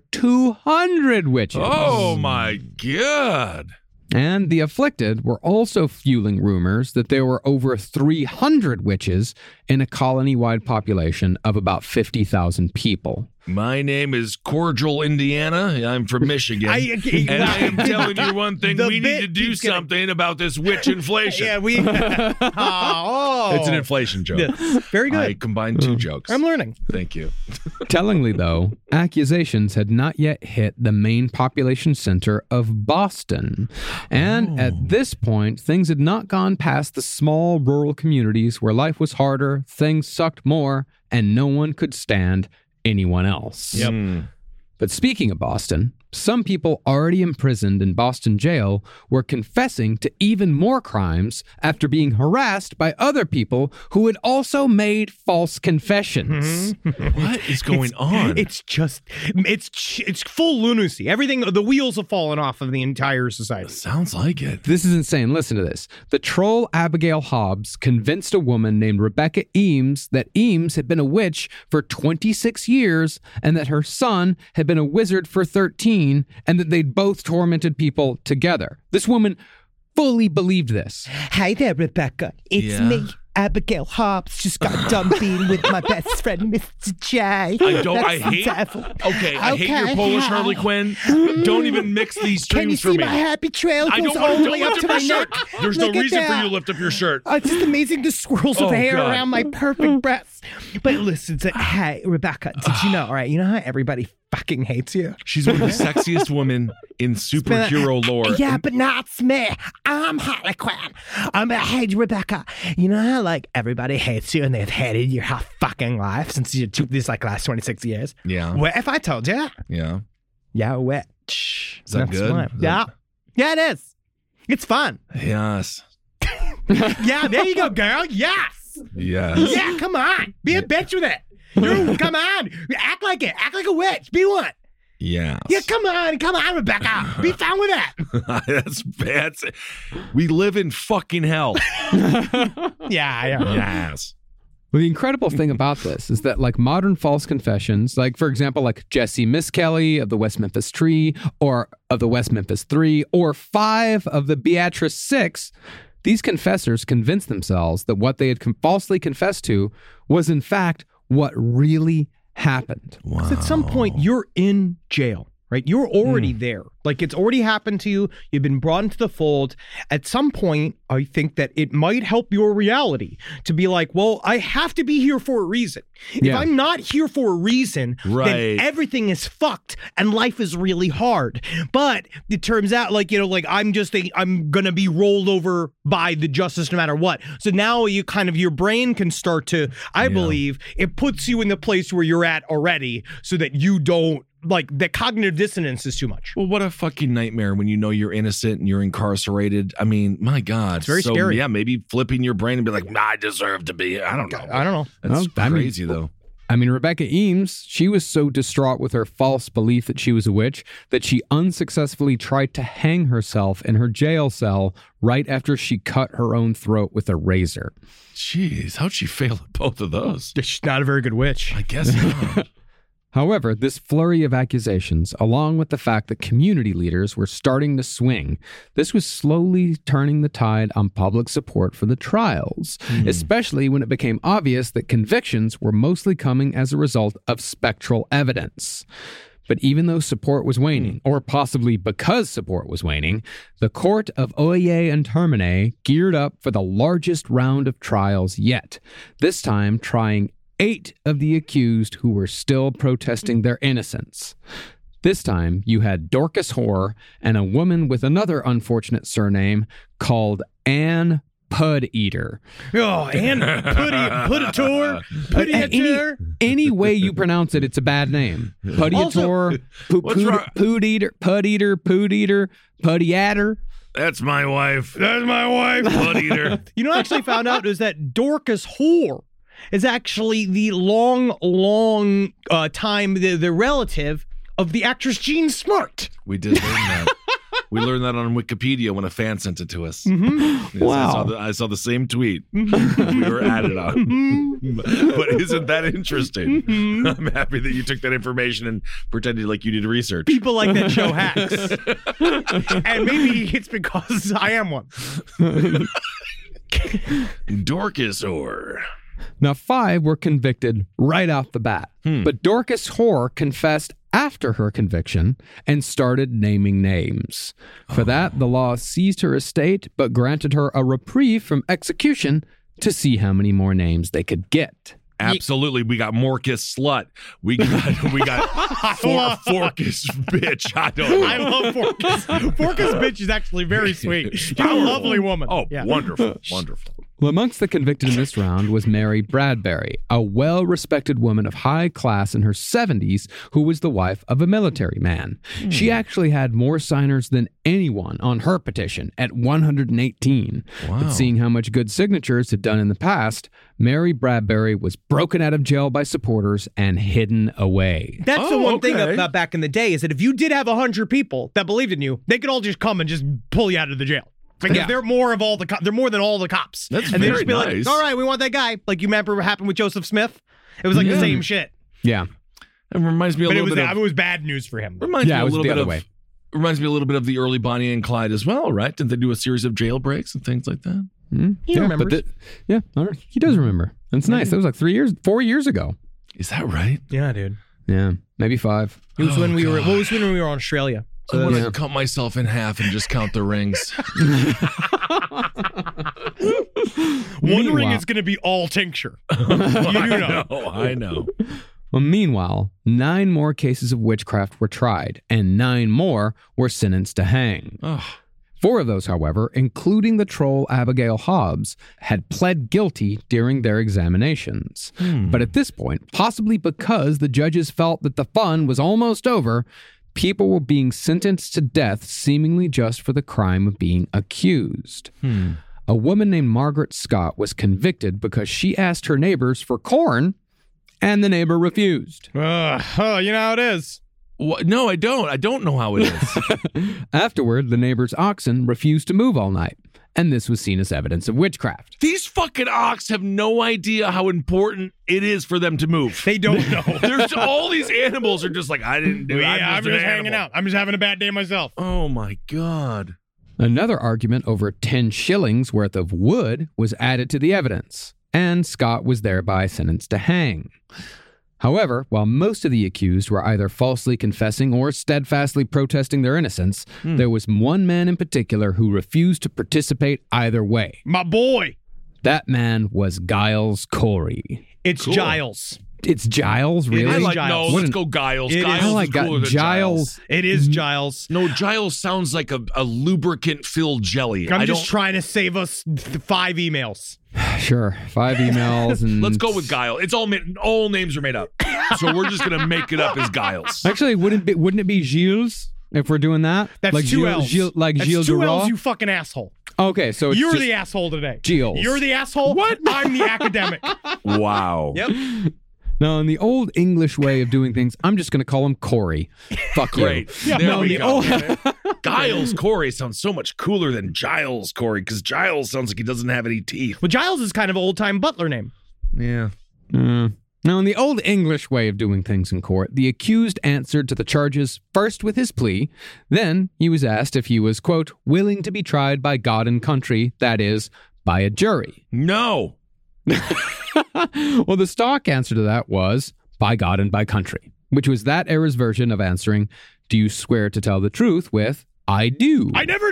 200 witches. Oh, my God. And the afflicted were also fueling rumors that there were over 300 witches in a colony-wide population of about 50,000 people. My name is Cordial, Indiana. I'm from Michigan. And I am telling you one thing. We need to do something about this witch inflation. Yeah, we. It's an inflation joke. Yeah. Very good. I combined 2 jokes. I'm learning. Thank you. Tellingly, though, accusations had not yet hit the main population center of Boston. And at this point, things had not gone past the small rural communities where life was harder, things sucked more, and no one could stand anyone else. Yep. But speaking of Boston, some people already imprisoned in Boston jail were confessing to even more crimes after being harassed by other people who had also made false confessions. What is going on? It's full lunacy. Everything, the wheels have fallen off of the entire society. Sounds like it. This is insane. Listen to this. The troll Abigail Hobbs convinced a woman named Rebecca Eames that Eames had been a witch for 26 years and that her son had been a wizard for 13 and that they'd both tormented people together. This woman fully believed this. Hi there, Rebecca. It's me, Abigail Hobbs. Just got done being with my best friend, Mr. J. I hate your Polish Harley Quinn. Don't even mix these strings for me. Can you see my happy trail? I Goes don't all want the to way up lift to up my your neck. shirt. There's no Look at reason for that. you to lift up your shirt. It's just amazing the swirls of Oh, hair God. around my perfect breasts. But listen, hey, Rebecca, did you know, all right, you know how everybody fucking hates you? She's one of the sexiest women in superhero lore. Yeah, but not me. I'm Harley Quinn. Hey, Rebecca, you know how, like, everybody hates you and they've hated your whole fucking life since you took this, like, last 26 years? Yeah. What if I told you? Yeah. Yeah, witch. Is that good? Fun. Yeah. Yeah, it is. It's fun. Yes. Yeah, there you go, girl. Yes. Yes. Yeah, come on. Be a bitch with it. You, come on. Act like it. Act like a witch. Be one. Yes. Yeah, come on, Rebecca. Be fun with it. That's bad. We live in fucking hell. Yeah. Yes. Well, the incredible thing about this is that, like, modern false confessions, like, for example, like Jesse Miss Kelly of the West Memphis 3 or of the West Memphis 3 or 5 of the Beatrice 6, these confessors convinced themselves that what they had falsely confessed to was, in fact, what really happened. Because at some point, you're in jail. right? You're already there. Like, it's already happened to you. You've been brought into the fold. At some point, I think that it might help your reality to be like, well, I have to be here for a reason. If I'm not here for a reason, then everything is fucked and life is really hard. But it turns out, like, you know, like I'm going to be rolled over by the justice no matter what. So now you kind of, your brain can start to, I believe, it puts you in the place where you're at already so that you don't, like, the cognitive dissonance is too much. Well, what a fucking nightmare when you know you're innocent and you're incarcerated. I mean, my God. It's very scary. Yeah, maybe flipping your brain and be like, I deserve to be. I don't know. That's crazy, though. I mean, Rebecca Eames, she was so distraught with her false belief that she was a witch that she unsuccessfully tried to hang herself in her jail cell right after she cut her own throat with a razor. Jeez, how'd she fail at both of those? She's not a very good witch. I guess not. However, this flurry of accusations, along with the fact that community leaders were starting to swing, this was slowly turning the tide on public support for the trials, especially when it became obvious that convictions were mostly coming as a result of spectral evidence. But even though support was waning, or possibly because support was waning, the court of Oyer and Termine geared up for the largest round of trials yet, this time trying 8 of the accused who were still protesting their innocence. This time, you had Dorcas Hoare and a woman with another unfortunate surname called Anne Pud Eater. Oh, Anne Pudator? Any way you pronounce it, it's a bad name. Pudator, Pud Eater, Pudiatter. That's my wife. Pud Eater. You know what I actually found out is that Dorcas Hoare is actually the long time, the relative of the actress Jean Smart. We did learn that. We learned that on Wikipedia when a fan sent it to us. Mm-hmm. Yes, Wow. I saw the same tweet. We were added on. But isn't that interesting? I'm happy that you took that information and pretended like you did research. People like that show hacks. And maybe it's because I am one. Dorcas Hoare. Now, 5 were convicted right off the bat, but Dorcas Hoare confessed after her conviction and started naming names. For that, the law seized her estate, but granted her a reprieve from execution to see how many more names they could get. Absolutely. We got Morcus Slut. We got Forcus Bitch. I love Forcus. Forcus Bitch is actually very sweet. She's a lovely woman. Oh, yeah. Wonderful. Wonderful. Well, amongst the convicted in this round was Mary Bradbury, a well-respected woman of high class in her 70s who was the wife of a military man. She actually had more signers than anyone on her petition at 118. Wow. But seeing how much good signatures had done in the past, Mary Bradbury was broken out of jail by supporters and hidden away. That's the one thing about back in the day is that if you did have 100 people that believed in you, they could all just come and just pull you out of the jail. Because they're more of all the they're more than all the cops. That's and very they just be nice. like, all right, we want that guy. Like, you remember what happened with Joseph Smith? It was like the same shit. Yeah. It reminds me a little bit of... It was bad news for him. Reminds me a little bit of the early Bonnie and Clyde as well, right? Didn't they do a series of jailbreaks and things like that? He remembers. He does remember. That's nice. That was like 4 years ago. Is that right? Yeah, dude. Yeah, maybe 5. It was when we were. What was when we were in Australia? So I want to cut myself in half and just count the rings. One ring is going to be all tincture. You do know. I know. Well, meanwhile, 9 more cases of witchcraft were tried, and 9 more were sentenced to hang. 4 of those, however, including the troll Abigail Hobbs, had pled guilty during their examinations. But at this point, possibly because the judges felt that the fun was almost over, people were being sentenced to death seemingly just for the crime of being accused. A woman named Margaret Scott was convicted because she asked her neighbors for corn, and the neighbor refused. You know how it is. What? No, I don't. I don't know how it is. Afterward, the neighbor's oxen refused to move all night, and this was seen as evidence of witchcraft. These fucking ox have no idea how important it is for them to move. They don't know. There's all these animals are just like, I didn't do it. I'm just hanging out. I'm just having a bad day myself. Oh my God. Another argument over 10 shillings worth of wood was added to the evidence, and Scott was thereby sentenced to hang. However, while most of the accused were either falsely confessing or steadfastly protesting their innocence, there was one man in particular who refused to participate either way. My boy. That man was Giles Corey. It's Giles. It's Giles, really? I like Giles. no. Let's go Giles. It Giles is- is I like cooler than Giles. It is Giles. No, Giles sounds like a lubricant-filled jelly. I'm just trying to save us 5 emails. Sure, 5 emails and Let's go with Giles. It's all names are made up, so we're just gonna make it up as Giles. Actually, wouldn't it be Gilles if we're doing that? That's like 2 L's. Like That's Gilles 2 Duras? L's, you fucking asshole. Okay, so it's You're just the asshole today. Gilles. You're the asshole. What? I'm the academic. Wow. Yep. No, in the old English way of doing things, I'm just going to call him Corey. Fuck Great. you. There No, we the go. old- Giles Corey sounds so much cooler than Giles Corey because Giles sounds like he doesn't have any teeth. Well, Giles is kind of an old-time butler name. Yeah. Now, in the old English way of doing things in court, the accused answered to the charges first with his plea. Then he was asked if he was, quote, willing to be tried by God and country, that is, by a jury. No. Well, the stock answer to that was by God and by country, which was that era's version of answering, do you swear to tell the truth with, I do. I never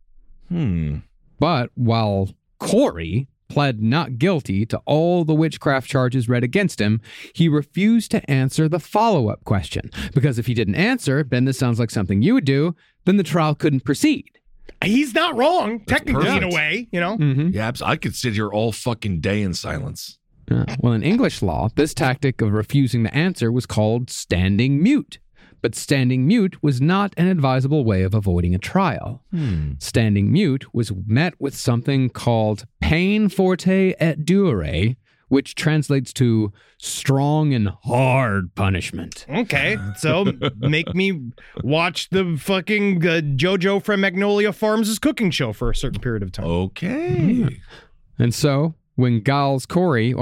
do. But while Corey pled not guilty to all the witchcraft charges read against him, he refused to answer the follow-up question. Because if he didn't answer, then this sounds like something you would do, then the trial couldn't proceed. He's not wrong, technically, in a perfect. way, you know? Yeah, I could sit here all fucking day in silence. Well, in English law, this tactic of refusing to answer was called standing mute. But standing mute was not an advisable way of avoiding a trial. Standing mute was met with something called peine forte et dure, which translates to strong and hard punishment. Okay, so make me watch the fucking JoJo from Magnolia Farms' cooking show for a certain period of time. Okay. And so when Giles Corey,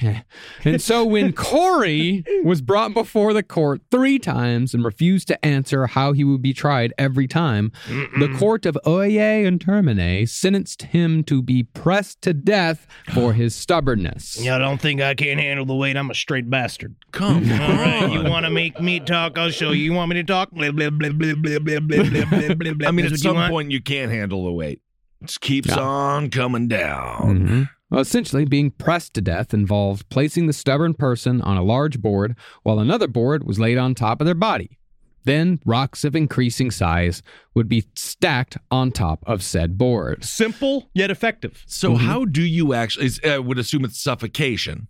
when Corey was brought before the court 3 times and refused to answer how he would be tried every time, the court of Oyer and Termine sentenced him to be pressed to death for his stubbornness. You don't think I can't handle the weight? I'm a straight bastard. Come on. All right, you want to make me talk? I'll show you. You want me to talk? Blah, blah, blah, blah, blah, blah, blah, blah, blah, blah. I mean, at That's what you some want? point, you can't handle the weight. It just keeps on coming down. Mm-hmm. Well, essentially, being pressed to death involved placing the stubborn person on a large board while another board was laid on top of their body. Then, rocks of increasing size would be stacked on top of said board. Simple yet effective. So how do you actually, I would assume it's suffocation.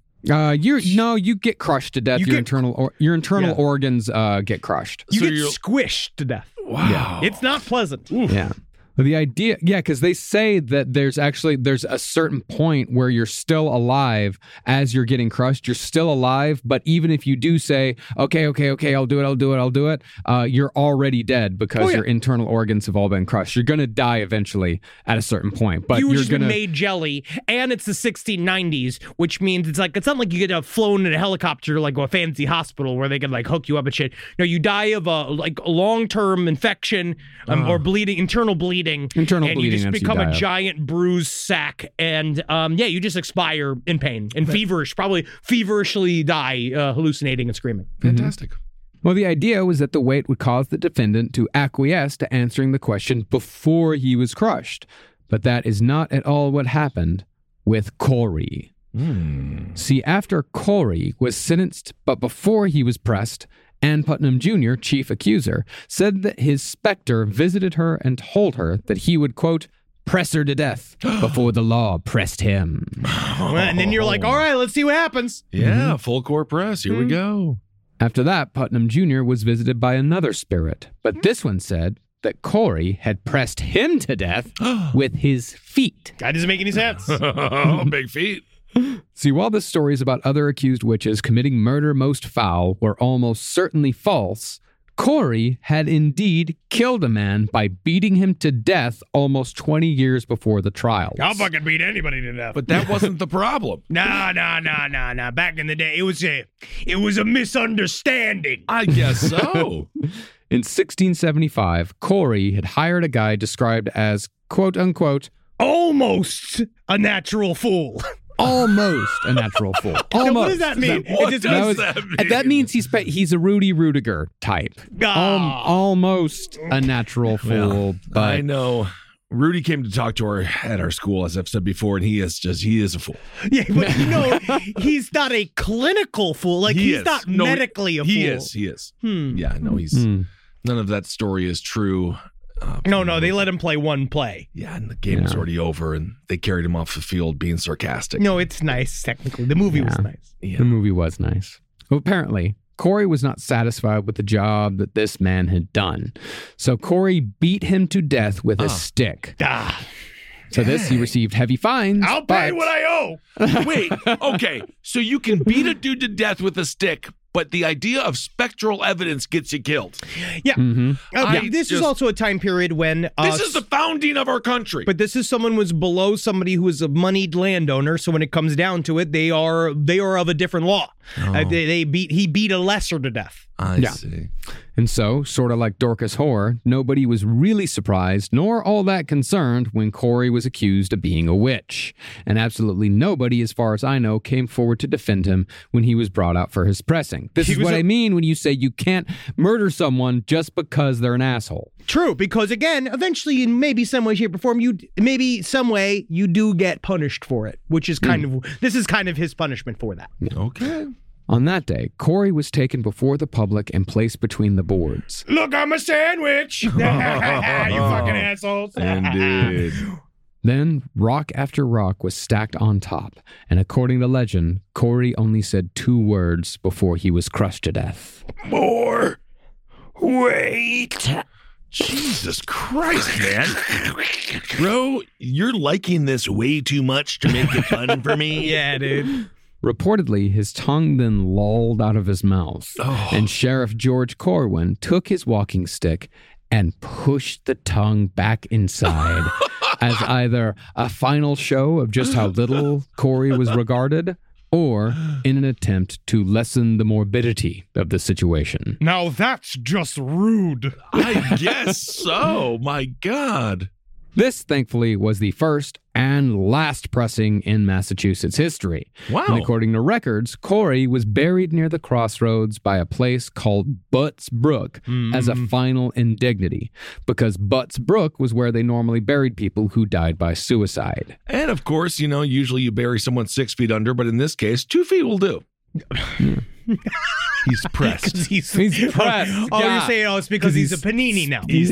You get crushed to death. You Your get- internal internal Yeah. organs get crushed. You So get you're- squished to death. Wow. It's not pleasant. Yeah. Well, the idea, because they say that there's a certain point where you're still alive as you're getting crushed. You're still alive, but even if you do say, okay, I'll do it, you're already dead because your internal organs have all been crushed. You're going to die eventually at a certain point, but You've you're just going been to... made jelly, and it's the 1690s, which means it's not like you get flown in a helicopter to like a fancy hospital where they can like hook you up and shit. No, you die of a long-term infection or bleeding, internal bleeding. Internal and bleeding, you just that's become you die a of. giant bruised sack, and you just expire in pain and probably feverishly die, hallucinating and screaming. Fantastic. Well, the idea was that the weight would cause the defendant to acquiesce to answering the question before he was crushed. But that is not at all what happened with Corey. See, after Corey was sentenced, but before he was pressed, Ann Putnam Jr., chief accuser, said that his specter visited her and told her that he would, quote, press her to death before the law pressed him. And then you're like, all right, let's see what happens. Yeah, full court press. Here we go. After that, Putnam Jr. was visited by another spirit, but this one said that Corey had pressed him to death with his feet. That doesn't make any sense. Big feet. See, while the stories about other accused witches committing murder most foul were almost certainly false, Corey had indeed killed a man by beating him to death almost 20 years before the trial. I'll fucking beat anybody to death. But that wasn't the problem. Nah. Back in the day, it was a misunderstanding. I guess so. In 1675, Corey had hired a guy described as, quote unquote, Almost a natural fool. almost a natural fool. Almost. What does that mean? That means he's a Rudy Rudiger type. Almost a natural fool. But I know. Rudy came to talk to her at our school, as I've said before, and he is a fool. Yeah, but he's not a clinical fool. Like, he's not medically a fool. He is. Yeah, no, he's none of that story is true. No, they let him play one play. Yeah, and the game was already over, and they carried him off the field being sarcastic. No, it's nice, technically. The movie was nice. Yeah. The movie was nice. Well, apparently, Corey was not satisfied with the job that this man had done. So Corey beat him to death with a stick. So he received heavy fines. I'll pay what I owe. Wait, okay. So you can beat a dude to death with a stick, but the idea of spectral evidence gets you killed. Yeah. This is also a time period when... this is the founding of our country. But this is someone who was below somebody who is a moneyed landowner, so when it comes down to it, they are of a different law. He beat a lesser to death. I see. And so, sort of like Dorcas Hoare, nobody was really surprised nor all that concerned when Corey was accused of being a witch. And absolutely nobody, as far as I know, came forward to defend him when he was brought out for his pressing. This is what I mean when you say you can't murder someone just because they're an asshole. True, because again, eventually in maybe some way, shape, or form, you do get punished for it, which is this is kind of his punishment for that. Okay. On that day, Corey was taken before the public and placed between the boards. Look, I'm a sandwich. You fucking assholes. Indeed. Then, rock after rock was stacked on top, and according to legend, Corey only said 2 words before he was crushed to death. More weight. Jesus Christ, man. Bro, you're liking this way too much to make it fun for me. Yeah, dude. Reportedly, his tongue then lolled out of his mouth, and Sheriff George Corwin took his walking stick and pushed the tongue back inside as either a final show of just how little Corey was regarded, or in an attempt to lessen the morbidity of the situation. Now that's just rude. I guess so. My God. This, thankfully, was the first and last pressing in Massachusetts history. Wow. And according to records, Corey was buried near the crossroads by a place called Butts Brook as a final indignity, because Butts Brook was where they normally buried people who died by suicide. And of course, usually you bury someone 6 feet under, but in this case, 2 feet will do. He's pressed. He's pressed. You're saying, it's because he's a panini now. He's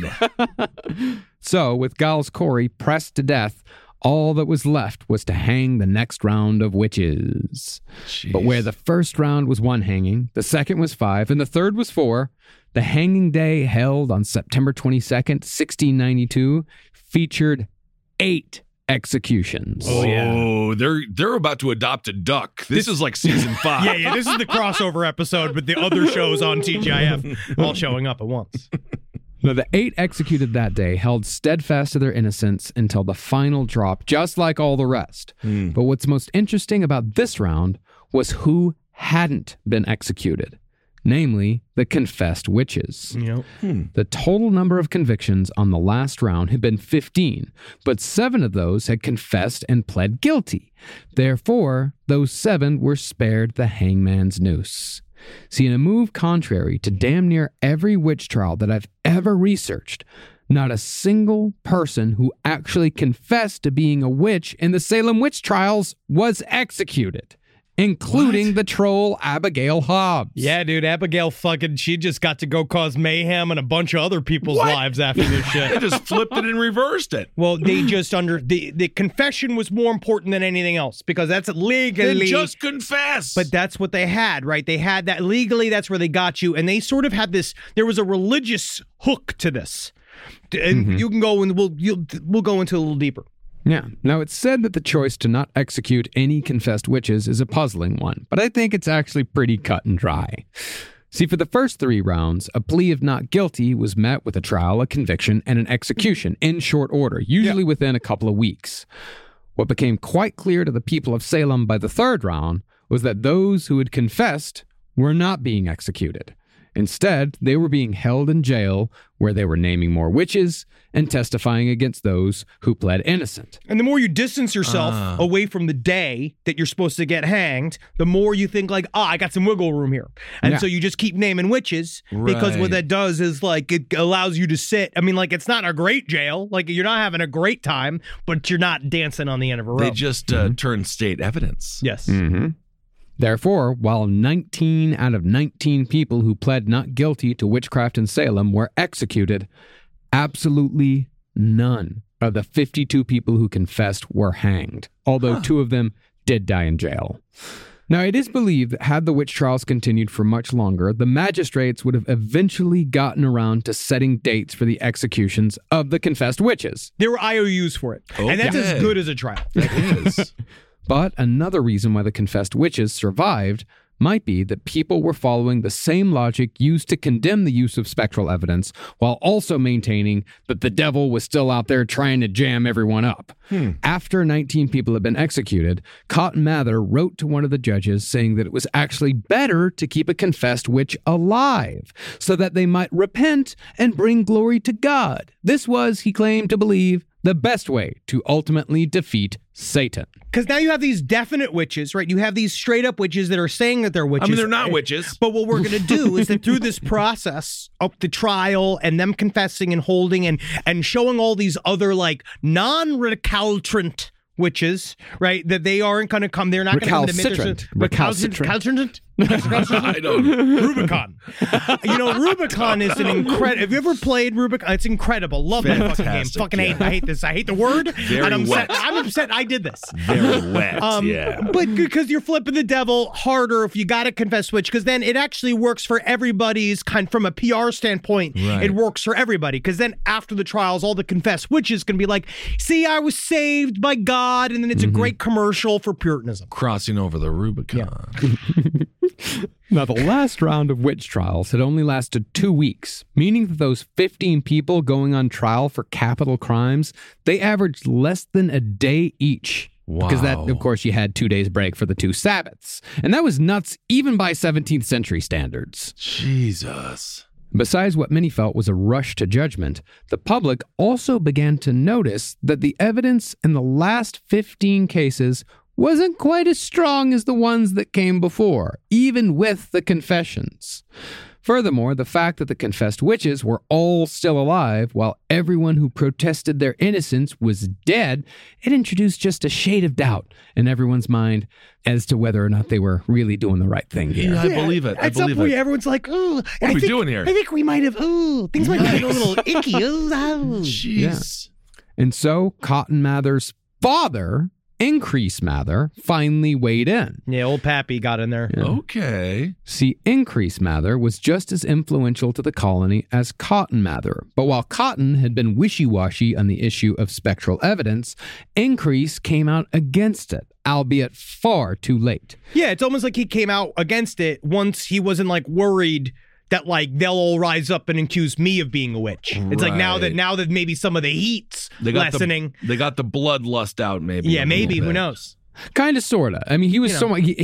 thin. So, with Giles Corey pressed to death, all that was left was to hang the next round of witches. Jeez. But where the first round was 1 hanging, the second was 5, and the third was 4, the hanging day held on September 22nd, 1692, featured 8 executions. Oh, they're about to adopt a duck. This is like season 5. Yeah, this is the crossover episode with the other shows on TGIF all showing up at once. Now, the 8 executed that day held steadfast to their innocence until the final drop, just like all the rest. But what's most interesting about this round was who hadn't been executed, namely the confessed witches. The total number of convictions on the last round had been 15, but 7 of those had confessed and pled guilty. Therefore, those 7 were spared the hangman's noose. See, in a move contrary to damn near every witch trial that I've ever researched, not a single person who actually confessed to being a witch in the Salem witch trials was executed, including the troll Abigail Hobbs. Yeah, dude, Abigail she just got to go cause mayhem in a bunch of other people's lives after this shit. They just flipped it and reversed it. Well, they just the confession was more important than anything else, because that's legally. Then just confess. But that's what they had, right? They had that legally. That's where they got you, and they sort of had this. There was a religious hook to this, and you can go and we'll go into a little deeper. Yeah. Now, it's said that the choice to not execute any confessed witches is a puzzling one, but I think it's actually pretty cut and dry. See, for the first 3 rounds, a plea of not guilty was met with a trial, a conviction, and an execution in short order, usually within a couple of weeks. What became quite clear to the people of Salem by the 3rd round was that those who had confessed were not being executed. Instead, they were being held in jail where they were naming more witches and testifying against those who pled innocent. And the more you distance yourself away from the day that you're supposed to get hanged, the more you think like, I got some wiggle room here. And so you just keep naming witches because what that does is like it allows you to sit. I mean, like it's not a great jail. Like you're not having a great time, but you're not dancing on the end of a rope. They just turned state evidence. Yes. Mm-hmm. Therefore, while 19 out of 19 people who pled not guilty to witchcraft in Salem were executed, absolutely none of the 52 people who confessed were hanged, although 2 of them did die in jail. Now, it is believed that had the witch trials continued for much longer, the magistrates would have eventually gotten around to setting dates for the executions of the confessed witches. There were IOUs for it. And that's as good as a trial. It is. But another reason why the confessed witches survived might be that people were following the same logic used to condemn the use of spectral evidence while also maintaining that the devil was still out there trying to jam everyone up. After 19 people had been executed, Cotton Mather wrote to one of the judges saying that it was actually better to keep a confessed witch alive so that they might repent and bring glory to God. This was, he claimed to believe, the best way to ultimately defeat Satan. Because now you have these definite witches, right? You have these straight up witches that are saying that they're witches. I mean, they're not witches. But what we're going to do is that through this process of the trial and them confessing and holding and showing all these other like non-recalcitrant witches, right? That they aren't going to come. They're not going to come to Recalcitrant. Recalcitrant. I don't. Rubicon. You know, Rubicon is an incredible. Have you ever played Rubicon? It's incredible. Love that fucking game. Fucking hate. I hate this. I hate the word. Very and I'm wet. upset. I'm upset. I did this. Very wet. Yeah. But because you're flipping the devil harder if you got to confess which, because then it actually works for everybody's kind from a PR standpoint. Right. It works for everybody because then after the trials, all the confessed witches can be like, see, I was saved by God. And then it's a great commercial for Puritanism. Crossing over the Rubicon. Now, the last round of witch trials had only lasted 2 weeks, meaning that those 15 people going on trial for capital crimes, they averaged less than a day each. Wow. Because that, of course, you had 2 days break for the 2 Sabbaths. And that was nuts even by 17th century standards. Jesus. Besides what many felt was a rush to judgment, the public also began to notice that the evidence in the last 15 cases wasn't quite as strong as the ones that came before, even with the confessions. Furthermore, the fact that the confessed witches were all still alive while everyone who protested their innocence was dead, it introduced just a shade of doubt in everyone's mind as to whether or not they were really doing the right thing here. Yeah, I believe it. I At some believe point, it. everyone's like, "Ooh, What are we doing here? I think we might have. Ooh, things might be a little icky." Ooh, ooh. Jeez. And so Cotton Mather's father, Increase Mather, finally weighed in. Yeah, old Pappy got in there. Okay. See, Increase Mather was just as influential to the colony as Cotton Mather. But while Cotton had been wishy-washy on the issue of spectral evidence, Increase came out against it, albeit far too late. Yeah, it's almost like he came out against it once he wasn't like worried that like they'll all rise up and accuse me of being a witch. It's like now that maybe some of the heat's lessening. They got the bloodlust out, maybe. Yeah, maybe. Who knows? Kind of, sort of. I mean, he was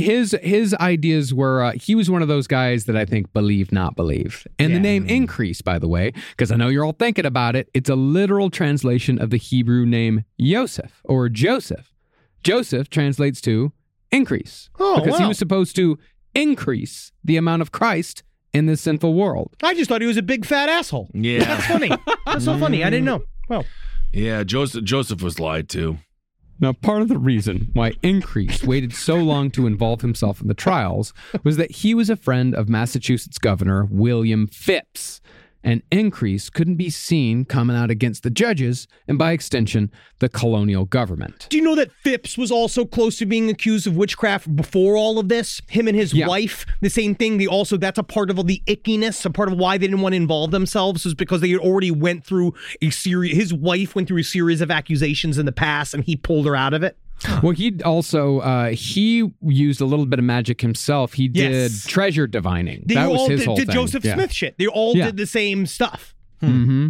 his ideas were, he was one of those guys that I think believe, not believe. And the name Increase, by the way, because I know you're all thinking about it, it's a literal translation of the Hebrew name Yosef or Joseph. Joseph translates to increase. Because he was supposed to increase the amount of Christ in this sinful world. I just thought he was a big fat asshole. Yeah. That's funny. That's so funny. I didn't know. Well, Yeah, Joseph was lied to. Now, part of the reason why Increase waited so long to involve himself in the trials was that he was a friend of Massachusetts Governor William Phips, and Increase couldn't be seen coming out against the judges and, by extension, the colonial government. do you know that Phipps was also close to being accused of witchcraft before all of this? Him and his wife, the same thing. That's a part of the ickiness, a part of why they didn't want to involve themselves was because they had already went through his wife went through a series of accusations in the past and he pulled her out of it. Well, he also, he used a little bit of magic himself. He did treasure divining. They that all was his did, whole did thing. Joseph Smith shit. They all did the same stuff. Mm-hmm.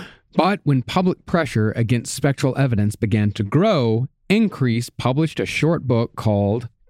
But when public pressure against spectral evidence began to grow, Increase published a short book called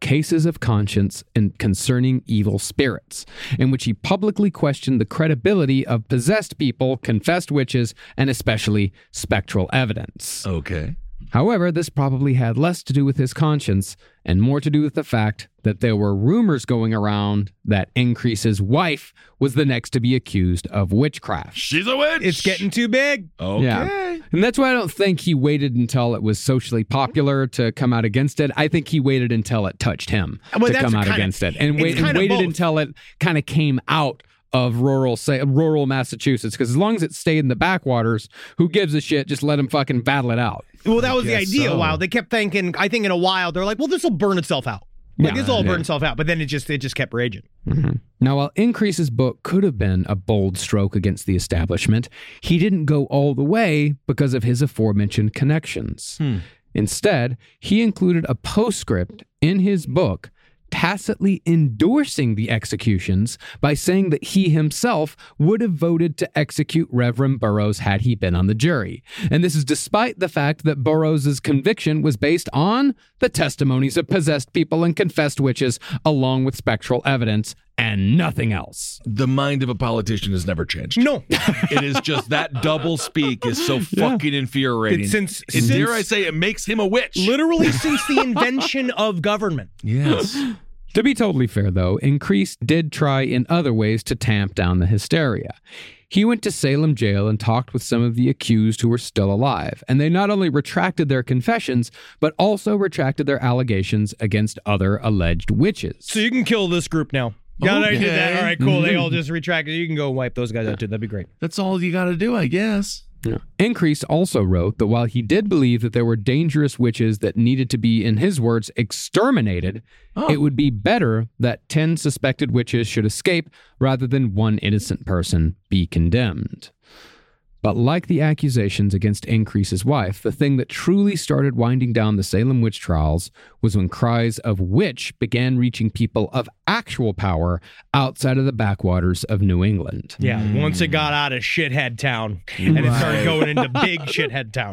Cases of Conscience and Concerning Evil Spirits, in which he publicly questioned the credibility of possessed people, confessed witches, and especially spectral evidence. Okay. However, this probably had less to do with his conscience and more to do with the fact that there were rumors going around that Increase's wife was the next to be accused of witchcraft. She's a witch. It's getting too big. Okay. Yeah. And that's why I don't think he waited until it was socially popular to come out against it. I think he waited until it touched him Well, to that's come out kinda- against it. And it's kinda waited both. until it kind of came out of rural Massachusetts. Because as long as it stayed in the backwaters, who gives a shit? Just let him fucking battle it out. Well, that was the guess idea. so. A while they kept thinking. I think in a while they're like, well, this will burn itself out. Like Yeah, this will all yeah. burn itself out. But then it just kept raging. Now, while Increase's book could have been a bold stroke against the establishment, he didn't go all the way because of his aforementioned connections. Instead, he included a postscript in his book tacitly endorsing the executions by saying that he himself would have voted to execute Reverend Burroughs had he been on the jury. And this is despite the fact that Burroughs' conviction was based on the testimonies of possessed people and confessed witches, along with spectral evidence and nothing else. The mind of a politician has never changed. No. It is just that double speak is so fucking infuriating. Since dare I say, it makes him a witch. literally since the invention of government. Yes. To be totally fair, though, Increase did try in other ways to tamp down the hysteria. He went to Salem jail and talked with some of the accused who were still alive, and they not only retracted their confessions, but also retracted their allegations against other alleged witches. So you can kill this group now. Got I did that. Okay. All right, cool. They all just retracted. You can go wipe those guys out too. That'd be great. That's all you got to do, I guess. Increase also wrote that while he did believe that there were dangerous witches that needed to be, in his words, exterminated, it would be better that 10 suspected witches should escape rather than one innocent person be condemned. But like the accusations against Increase's wife, the thing that truly started winding down the Salem witch trials was when cries of witch began reaching people of actual power outside of the backwaters of New England. Yeah, once it got out of shithead town and it started going into big shithead town.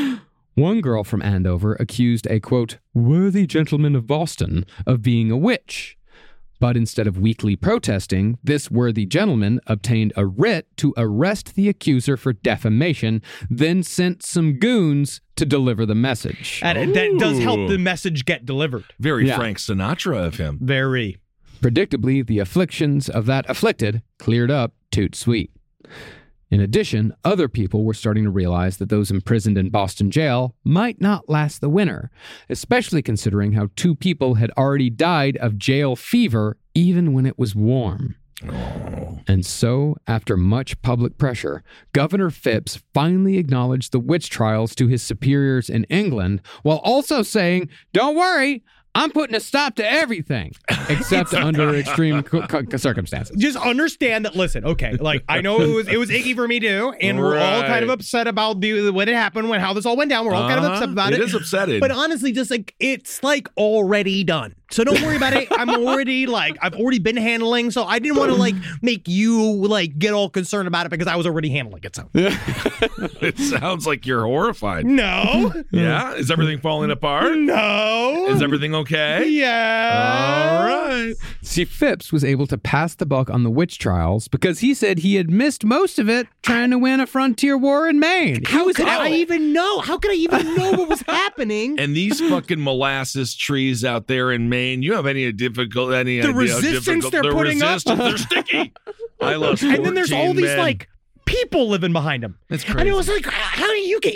One girl from Andover accused a, quote, worthy gentleman of Boston of being a witch. But instead of weakly protesting, this worthy gentleman obtained a writ to arrest the accuser for defamation, then sent some goons to deliver the message. And that does help the message get delivered. Very Yeah. Frank Sinatra of him. Very. Predictably, the afflictions of that afflicted cleared up toot sweet. In addition, other people were starting to realize that those imprisoned in Boston jail might not last the winter, especially considering how 2 people had already died of jail fever even when it was warm. And so, after much public pressure, Governor Phipps finally acknowledged the witch trials to his superiors in England, while also saying, don't worry, I'm putting a stop to everything, except under extreme circumstances. Just understand that. Listen, okay, like I know it was icky for me too, and we're all kind of upset about what had happened, how this all went down. We're all kind of upset about it. It is upsetting. But honestly, just like it's like already done. So don't worry about it. I've already been handling. So I didn't want to make you get all concerned about it because I was already handling it. So It sounds like you're horrified. no, Yeah? Is everything falling apart? no, Is everything okay? yeah. All right. See, Phipps was able to pass the buck on the witch trials because he said he had missed most of it trying to win a frontier war in Maine. How could I even know? How could I even know what was happening? And these fucking molasses trees out there in Maine, you have any difficulty? The resistance they're putting up? They're sticky. I lost 14 And then there's all these men. people living behind him. That's crazy. And it was like, how do you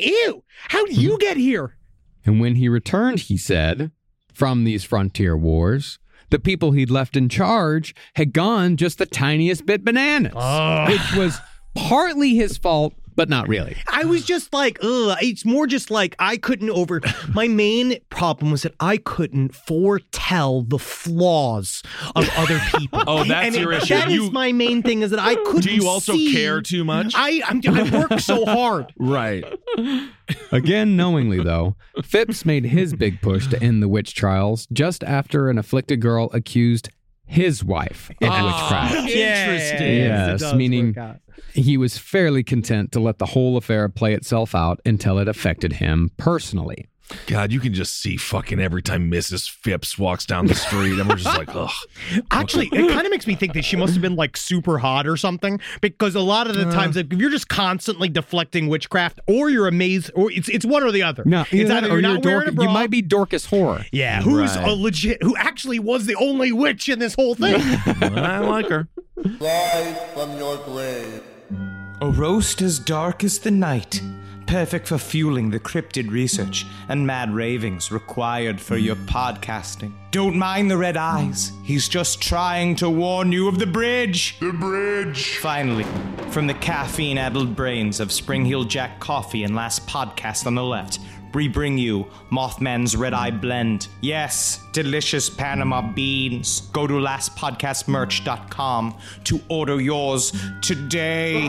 get here? And when he returned, he said, from these frontier wars, the people he'd left in charge had gone just the tiniest bit bananas, which was partly his fault, but not really. I was just like, ugh. It's more just like I couldn't my main problem was that I couldn't foretell the flaws of other people. Oh, that's And your issue. That is my main thing, is that I couldn't Do you also see- care too much? I work so hard. Right. Again, knowingly, though, Phipps made his big push to end the witch trials just after an afflicted girl accused his wife of witchcraft. Interesting. Yes, meaning he was fairly content to let the whole affair play itself out until it affected him personally. God, you can just see fucking every time Mrs. Phipps walks down the street, and we're just like, ugh. Actually, it kind of makes me think that she must have been like super hot or something, because a lot of the times, if you're just constantly deflecting witchcraft, or you're amazed, or it's one or the other. No, it's either you're not wearing a bra. You might be Dorcas Horror. Yeah, who actually was the only witch in this whole thing. I like her. Rise from your grave. A roast as dark as the night, perfect for fueling the cryptid research and mad ravings required for your podcasting. Don't mind the red eyes. He's just trying to warn you of the bridge. The bridge. Finally, from the caffeine-addled brains of Spring Hill Jack Coffee and Last Podcast on the left, we bring you Mothman's Red Eye Blend. Yes, delicious Panama beans. Go to lastpodcastmerch.com to order yours today.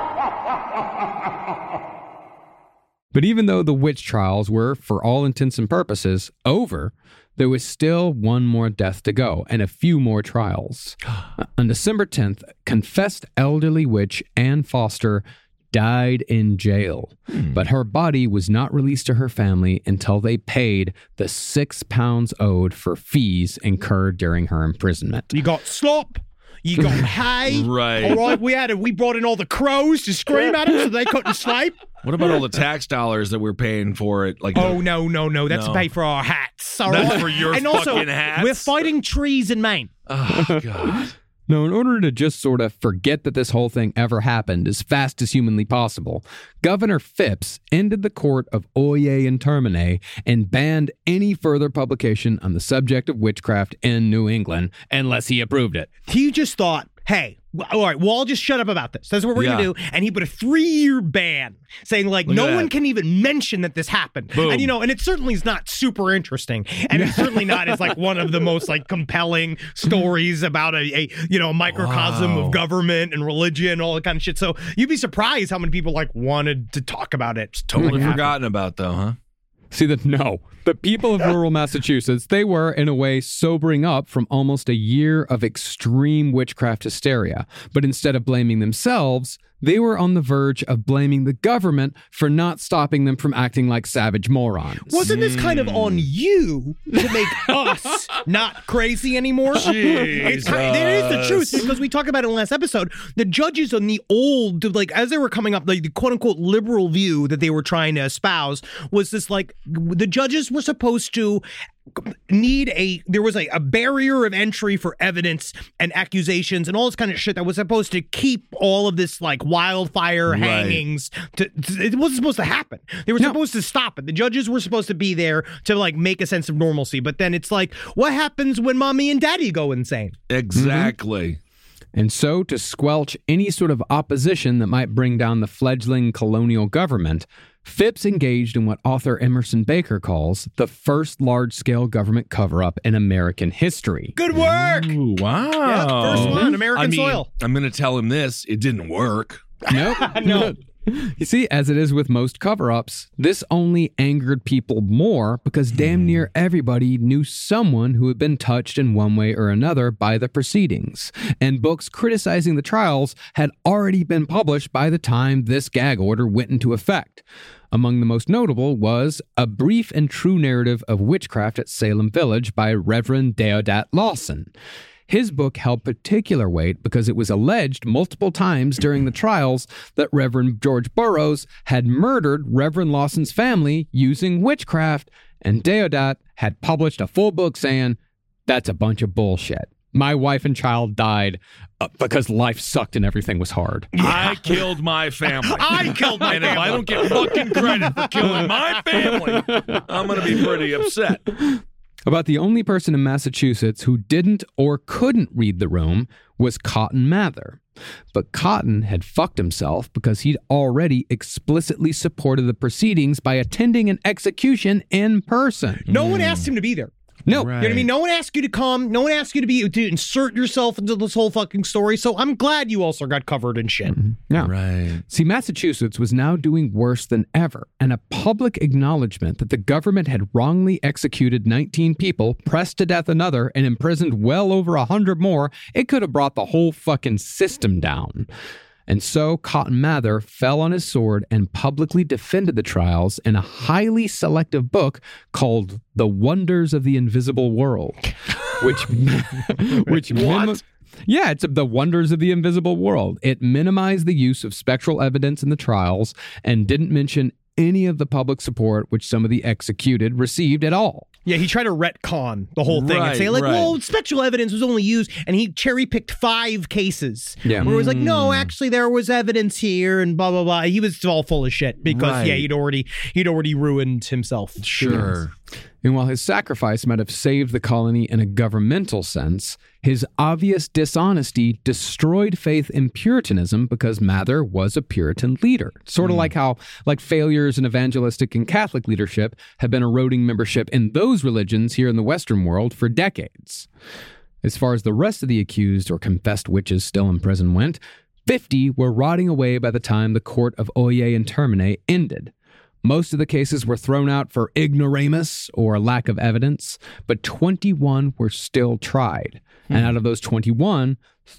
But even though the witch trials were, for all intents and purposes, over, there was still one more death to go and a few more trials. On December 10th, confessed elderly witch Anne Foster died in jail, but her body was not released to her family until they paid the £6 owed for fees incurred during her imprisonment. You got slop. You got hay. Right. All right, we brought in all the crows to scream at them so they couldn't sleep. What about all the tax dollars that we're paying for it? Like, no. That's to pay for our hats. All right? That's for your and fucking also, hats? we're fighting trees in Maine. Oh, God. Now, in order to just sort of forget that this whole thing ever happened as fast as humanly possible, Governor Phipps ended the court of Oye and Termine and banned any further publication on the subject of witchcraft in New England unless he approved it. He just thought, hey, all right, well, I'll just shut up about this. That's what we're going to do. And he put a 3-year ban saying, like, no one can even mention that this happened. Boom. And, and it certainly is not super interesting. And it's certainly not as, like, one of the most, like, compelling stories about a microcosm of government and religion and all that kind of shit. So you'd be surprised how many people, like, wanted to talk about it. Totally forgotten about, though, huh? See, the people of rural Massachusetts, they were, in a way, sobering up from almost a year of extreme witchcraft hysteria. But instead of blaming themselves, they were on the verge of blaming the government for not stopping them from acting like savage morons. Wasn't this kind of on you to make us not crazy anymore? It is the truth, because we talked about it in the last episode. The judges on the old, like, as they were coming up, like, the quote-unquote liberal view that they were trying to espouse was this, like, the judges were supposed to there was a barrier of entry for evidence and accusations and all this kind of shit that was supposed to keep all of this, like, wildfire hangings. It wasn't supposed to happen. They were supposed to stop it. The judges were supposed to be there to, like, make a sense of normalcy. But then it's like, what happens when mommy and daddy go insane? Exactly. And so, to squelch any sort of opposition that might bring down the fledgling colonial government, Phipps engaged in what author Emerson Baker calls the first large-scale government cover-up in American history. Good work! Ooh, wow. Yeah, first one, American soil. I'm going to tell him this. It didn't work. Nope. No. You see, as it is with most cover-ups, this only angered people more because damn near everybody knew someone who had been touched in one way or another by the proceedings. And books criticizing the trials had already been published by the time this gag order went into effect. Among the most notable was A Brief and True Narrative of Witchcraft at Salem Village by Reverend Deodat Lawson. His book held particular weight because it was alleged multiple times during the trials that Reverend George Burroughs had murdered Reverend Lawson's family using witchcraft, and Deodat had published a full book saying, "That's a bunch of bullshit. My wife and child died because life sucked and everything was hard. I killed my family. I killed my family. And if I don't get fucking credit for killing my family, I'm going to be pretty upset." About the only person in Massachusetts who didn't or couldn't read the room was Cotton Mather. But Cotton had fucked himself because he'd already explicitly supported the proceedings by attending an execution in person. No one asked him to be there. No. Right. You know what I mean? No one asked you to come. No one asked you to insert yourself into this whole fucking story. So I'm glad you also got covered in shit. Yeah. Right. See, Massachusetts was now doing worse than ever, and a public acknowledgement that the government had wrongly executed 19 people, pressed to death another, and imprisoned well over 100 more, it could have brought the whole fucking system down. And so Cotton Mather fell on his sword and publicly defended the trials in a highly selective book called The Wonders of the Invisible World, which yeah, it's The Wonders of the Invisible World. It minimized the use of spectral evidence in the trials and didn't mention any of the public support which some of the executed received at all. Yeah, he tried to retcon the whole thing and say, like, well, spectral evidence was only used, and he cherry-picked 5 cases. Yeah. Where it was like, no, actually, there was evidence here, and blah, blah, blah. He was all full of shit because, yeah, he'd already ruined himself. Sure. And while his sacrifice might have saved the colony in a governmental sense, his obvious dishonesty destroyed faith in Puritanism because Mather was a Puritan leader. Sort of like how failures in evangelistic and Catholic leadership have been eroding membership in those religions here in the Western world for decades. As far as the rest of the accused or confessed witches still in prison went, 50 were rotting away by the time the court of Oye and Termine ended. Most of the cases were thrown out for ignoramus or lack of evidence, but 21 were still tried. And out of those 21,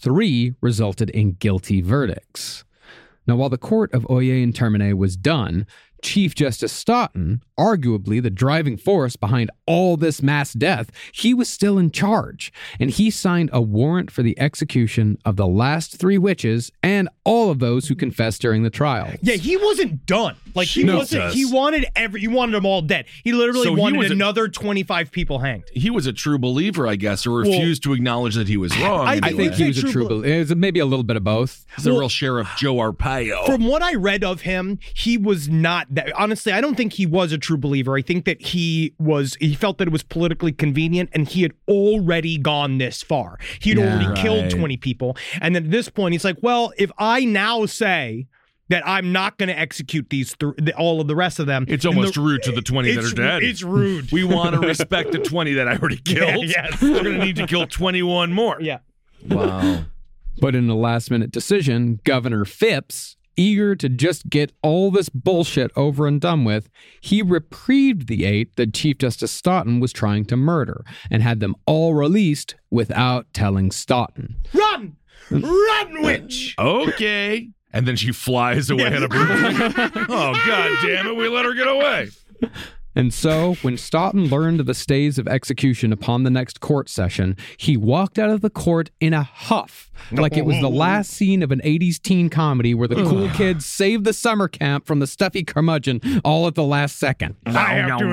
3 resulted in guilty verdicts. Now, while the court of Oye and Termine was done, Chief Justice Stoughton, arguably the driving force behind all this mass death, he was still in charge, and he signed a warrant for the execution of the last 3 witches and all of those who confessed during the trial. Yeah, he wasn't done. Like, he wanted them all dead. He literally wanted another 25 people hanged. He was a true believer, I guess, or refused to acknowledge that he was wrong. I think he was a true believer. It was maybe a little bit of both. He's a real Sheriff Joe Arpaio. From what I read of him, he was not that. Honestly, I don't think he was a true believer. I think that he felt that it was politically convenient, and he had already gone this far. He had already killed 20 people. And then at this point, he's like, well, if I now say that I'm not going to execute all of the rest of them. It's almost rude to the 20 that are dead. It's rude. We want to respect the 20 that I already killed. Yes. We're going to need to kill 21 more. Yeah. Wow. But in a last-minute decision, Governor Phipps, eager to just get all this bullshit over and done with, he reprieved the 8 that Chief Justice Stoughton was trying to murder and had them all released without telling Stoughton. Run! Run, witch! Okay. And then she flies away in a broom. Oh, God damn it, we let her get away. And so, when Stoughton learned of the stays of execution upon the next court session, he walked out of the court in a huff, like it was the last scene of an 80s teen comedy where the cool kids saved the summer camp from the stuffy curmudgeon all at the last second. I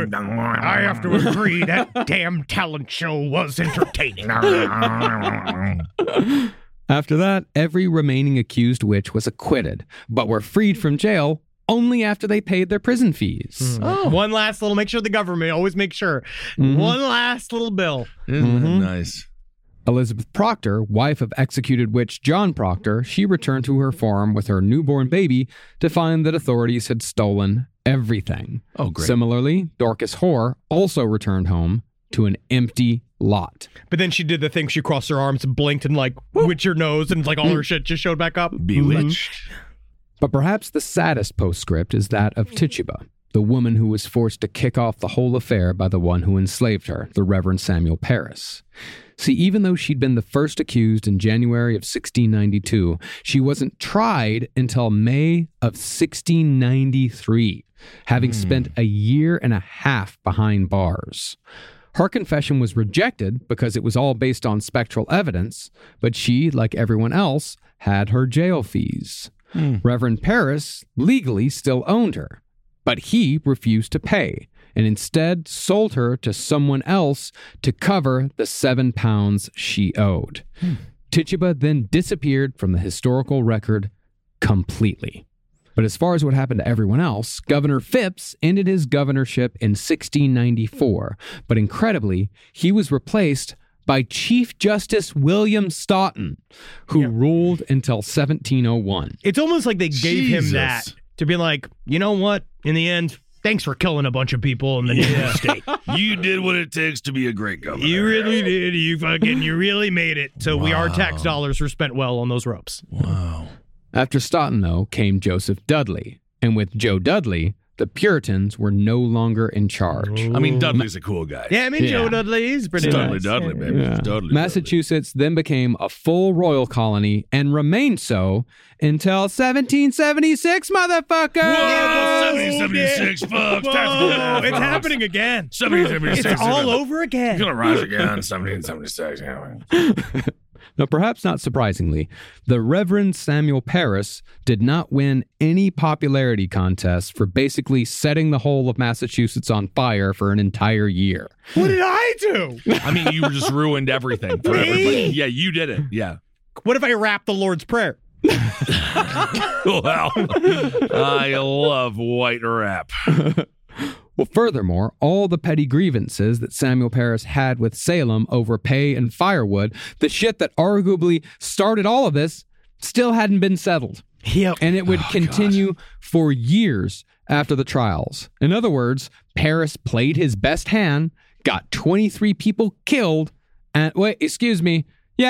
have to agree, that damn talent show was entertaining. After that, every remaining accused witch was acquitted, but were freed from jail only after they paid their prison fees. One last little, make sure the government, always make sure. One last little bill. Isn't that nice? Elizabeth Proctor, wife of executed witch John Proctor, she returned to her farm with her newborn baby to find that authorities had stolen everything. Oh, great. Similarly, Dorcas Hoare also returned home to an empty lot. But then she did the thing, she crossed her arms and blinked and witched her nose, and all her shit just showed back up. Bewitched. But perhaps the saddest postscript is that of Tituba, the woman who was forced to kick off the whole affair by the one who enslaved her, the Reverend Samuel Parris. See, even though she'd been the first accused in January of 1692, she wasn't tried until May of 1693, having spent a year and a half behind bars. Her confession was rejected because it was all based on spectral evidence, but she, like everyone else, had her jail fees. Reverend Parris legally still owned her, but he refused to pay and instead sold her to someone else to cover the £7 she owed. Tituba then disappeared from the historical record completely. But as far as what happened to everyone else, Governor Phipps ended his governorship in 1694, but incredibly, he was replaced by Chief Justice William Stoughton, who ruled until 1701. It's almost like they gave him that to be like, you know what? In the end, thanks for killing a bunch of people in the new state. You did what it takes to be a great governor. You really did. You really made it. So our tax dollars were spent well on those ropes. Wow. After Stoughton, though, came Joseph Dudley. And with Joe Dudley, the Puritans were no longer in charge. I mean, Dudley's a cool guy. Yeah, I mean, Joe Yeah. Dudley's pretty It's nice. Dudley, baby. Yeah. It's Dudley. Massachusetts then became a full royal colony and remained so until 1776, motherfucker! Whoa, 1776, folks. Whoa, it's happening again. 1776. It's all over again. It's gonna rise again. 1776. Yeah. Now, perhaps not surprisingly, the Reverend Samuel Parris did not win any popularity contest for basically setting the whole of Massachusetts on fire for an entire year. What did I do? I mean, you just ruined everything for everybody. Yeah, you did it. Yeah. What if I rap the Lord's Prayer? Well, I love white rap. Well, furthermore, all the petty grievances that Samuel Parris had with Salem over pay and firewood, the shit that arguably started all of this, still hadn't been settled. Yep. And it would continue for years after the trials. In other words, Parris played his best hand, got 23 people killed, and 23.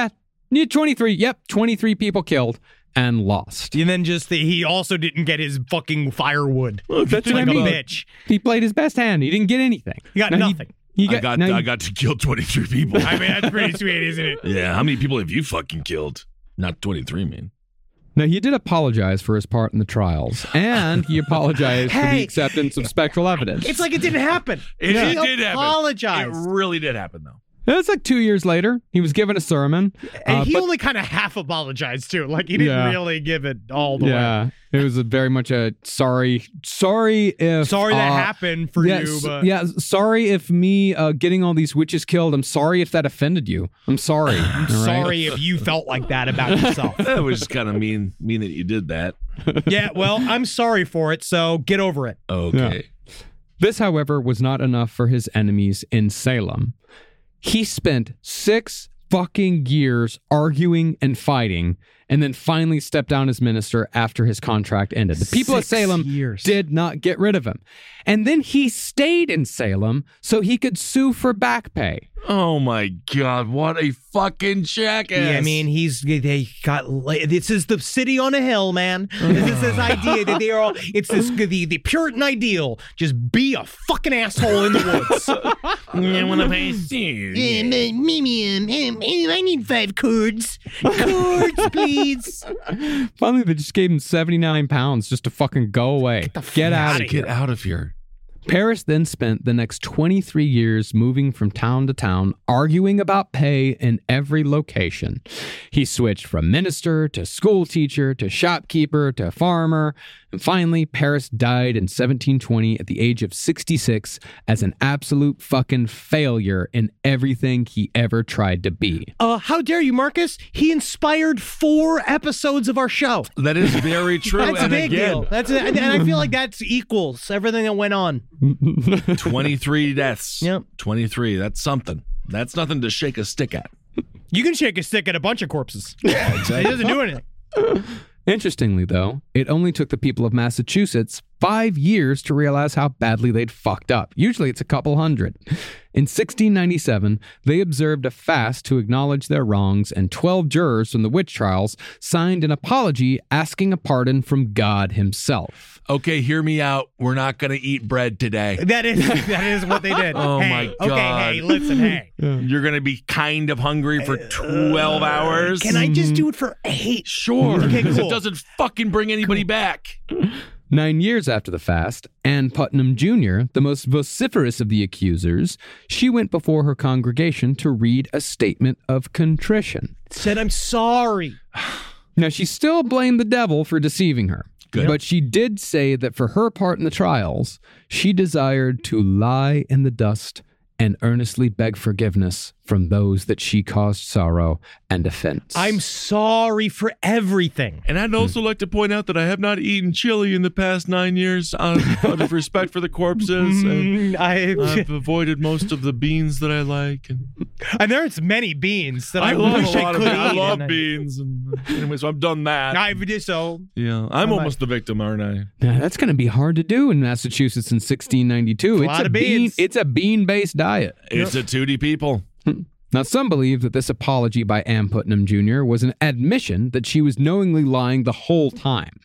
Yep, 23 people killed and lost. And then he also didn't get his fucking firewood. That's like what I mean. a bitch. He played his best hand. He didn't get anything. He got nothing. I got to kill 23 people. I mean, that's pretty sweet, isn't it? Yeah, how many people have you fucking killed? Not 23, man. Now, he did apologize for his part in the trials, and he apologized for the Hey. acceptance of spectral evidence. It's like it didn't happen. It did happen. Apologized. It really did happen, though. It's like 2 years later. He was given a sermon. And he but- only kind of half apologized, too. Like, he didn't Yeah. really give it all the way. Yeah, it was very much a sorry if Sorry that happened for you, but... sorry if me getting all these witches killed. I'm sorry if that offended you. I'm sorry. I'm sorry if you felt like that about yourself. That was just kind of mean that you did that. Yeah, well, I'm sorry for it, so get over it. Okay. This, however, was not enough for his enemies in Salem. He spent 6 fucking years arguing and fighting, and then finally stepped down as minister after his contract ended. The people of 6 Salem years. did not get rid of him. And then he stayed in Salem so he could sue for back pay. Oh my God, what a fucking jackass. Yeah, I mean, this is the city on a hill, man. This is this idea that it's the Puritan ideal. Just be a fucking asshole in the woods. I want to pay I need 5 cords. Cords, please. Finally, they just gave him 79 pounds just to fucking go away. Get out of here. Get out of here. Parris then spent the next 23 years moving from town to town, arguing about pay in every location. He switched from minister to school teacher to shopkeeper to farmer. And finally, Parris died in 1720 at the age of 66 as an absolute fucking failure in everything he ever tried to be. How dare you, Marcus? He inspired 4 episodes of our show. That is very true. That's a and big again, deal. And I feel like that's equals everything that went on. 23 deaths. Yep. 23. That's something. That's nothing to shake a stick at. You can shake a stick at a bunch of corpses. Yeah, exactly. It doesn't do anything. Interestingly, though, it only took the people of Massachusetts 5 years to realize how badly they'd fucked up. Usually it's a couple hundred. In 1697, they observed a fast to acknowledge their wrongs, and 12 jurors from the witch trials signed an apology asking a pardon from God himself. Okay, hear me out. We're not going to eat bread today. That is what they did. Oh Hey, my God. Okay, hey, listen, hey. You're going to be kind of hungry for 12 hours? Can I just do it for 8? Sure. Okay, Because cool. it doesn't fucking bring anybody back. 9 years after the fast, Ann Putnam Jr., the most vociferous of the accusers, she went before her congregation to read a statement of contrition. Said, I'm sorry. Now, she still blamed the devil for deceiving her. Good. But she did say that for her part in the trials, she desired to lie in the dust and earnestly beg forgiveness from those that she caused sorrow and offense. I'm sorry for everything. And I'd also like to point out that I have not eaten chili in the past 9 years out of respect for the corpses. And I've avoided most of the beans that I like. And there's many beans that I love wish a I lot of could beans. I eat. love beans. And anyway, so I've done that. I did so. Yeah, I'm almost the victim, aren't I? Now, that's going to be hard to do in Massachusetts in 1692. A lot of beans. It's a bean-based diet. It's a tootie people. Now, some believe that this apology by Ann Putnam Jr. was an admission that she was knowingly lying the whole time.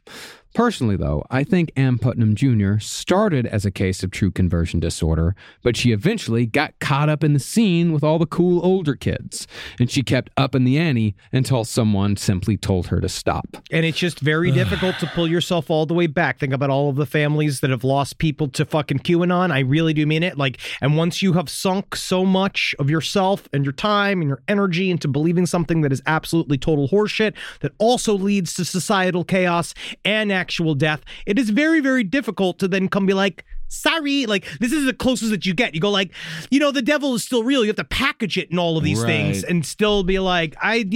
Personally, though, I think Ann Putnam Jr. started as a case of true conversion disorder, but she eventually got caught up in the scene with all the cool older kids, and she kept upping the ante until someone simply told her to stop. And it's just very difficult to pull yourself all the way back. Think about all of the families that have lost people to fucking QAnon. I really do mean it. And once you have sunk so much of yourself and your time and your energy into believing something that is absolutely total horseshit, that also leads to societal chaos and actual death, it is very, very difficult to then come be like, sorry, this is the closest that you get. You go the devil is still real. You have to package it in all of these things and still be like,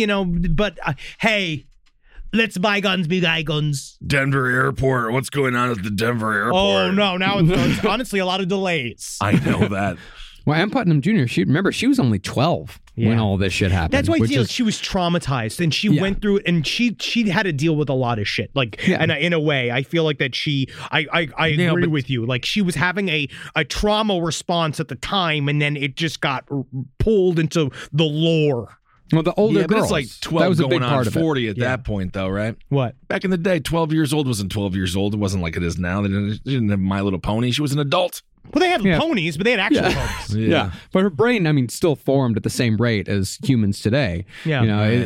hey, let's bygones be bygones. Denver Airport. What's going on at the Denver Airport? Oh, no. Now it's honestly a lot of delays. I know that. Well, Ann Putnam Jr., she was only 12 when all this shit happened. That's why she was traumatized, and she went through it, and she had to deal with a lot of shit. And in a way, I feel like that I agree with you. She was having a trauma response at the time, and then it just got pulled into the lore. Well, the older girls. It's like 12 that was going a big part on 40 at that point, though, right? What? Back in the day, 12 years old wasn't 12 years old. It wasn't like it is now. They didn't have My Little Pony. She was an adult. Well, they had ponies, but they had actual ponies. Yeah. But her brain, still formed at the same rate as humans today. Yeah.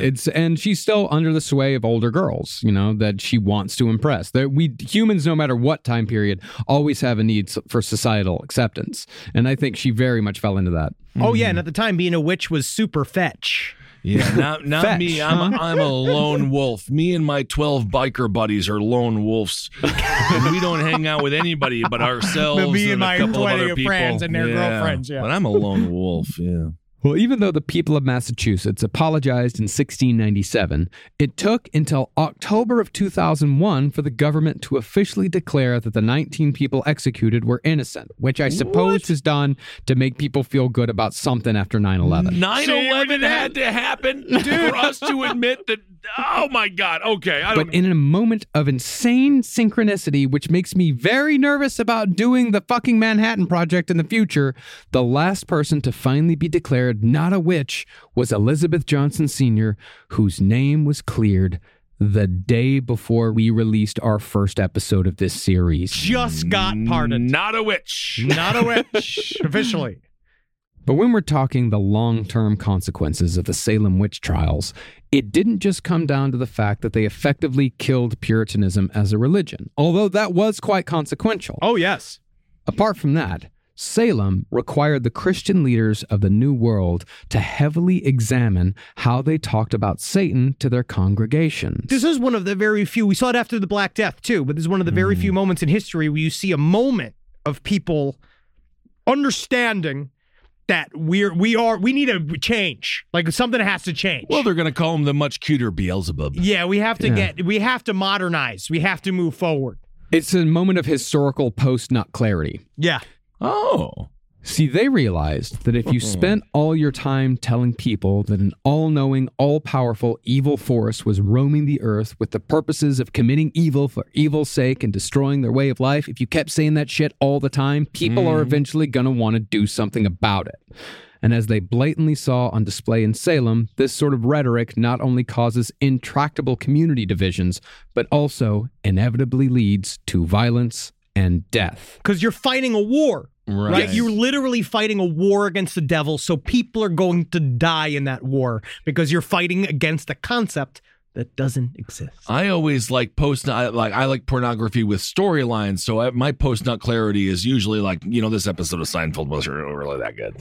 And she's still under the sway of older girls, that she wants to impress. We humans, no matter what time period, always have a need for societal acceptance. And I think she very much fell into that. Oh, yeah. And at the time, being a witch was super fetch. Yeah, not me. I'm a lone wolf. Me and my 12 biker buddies are lone wolves. And we don't hang out with anybody but ourselves and a couple of other people. Friends and their girlfriends, But I'm a lone wolf, yeah. Well, even though the people of Massachusetts apologized in 1697, it took until October of 2001 for the government to officially declare that the 19 people executed were innocent, which I suppose was done to make people feel good about something after 9/11. 9/11 had to happen for us to admit that. Oh my God. Okay. But in a moment of insane synchronicity, which makes me very nervous about doing the fucking Manhattan Project in the future, the last person to finally be declared not a witch was Elizabeth Johnson Sr., whose name was cleared the day before we released our first episode of this series. Just got pardoned. Not a witch. Not a witch. Officially. But when we're talking the long-term consequences of the Salem witch trials, it didn't just come down to the fact that they effectively killed Puritanism as a religion, although that was quite consequential. Oh, yes. Apart from that, Salem required the Christian leaders of the New World to heavily examine how they talked about Satan to their congregations. This is one of the very few, we saw it after the Black Death too, but this is one of the very few moments in history where you see a moment of people understanding that we need a change. Something has to change. Well, they're going to call him the much cuter Beelzebub. Yeah, we have to modernize. We have to move forward. It's a moment of historical post-nut clarity. Yeah. Oh. See, they realized that if you spent all your time telling people that an all-knowing, all-powerful evil force was roaming the earth with the purposes of committing evil for evil's sake and destroying their way of life, if you kept saying that shit all the time, people are eventually going to want to do something about it. And as they blatantly saw on display in Salem, this sort of rhetoric not only causes intractable community divisions, but also inevitably leads to violence and death. Because you're fighting a war. Right. You're literally fighting a war against the devil, so people are going to die in that war because you're fighting against a concept that doesn't exist. I always like I like pornography with storylines, so my post-nut clarity is usually this episode of Seinfeld wasn't really that good.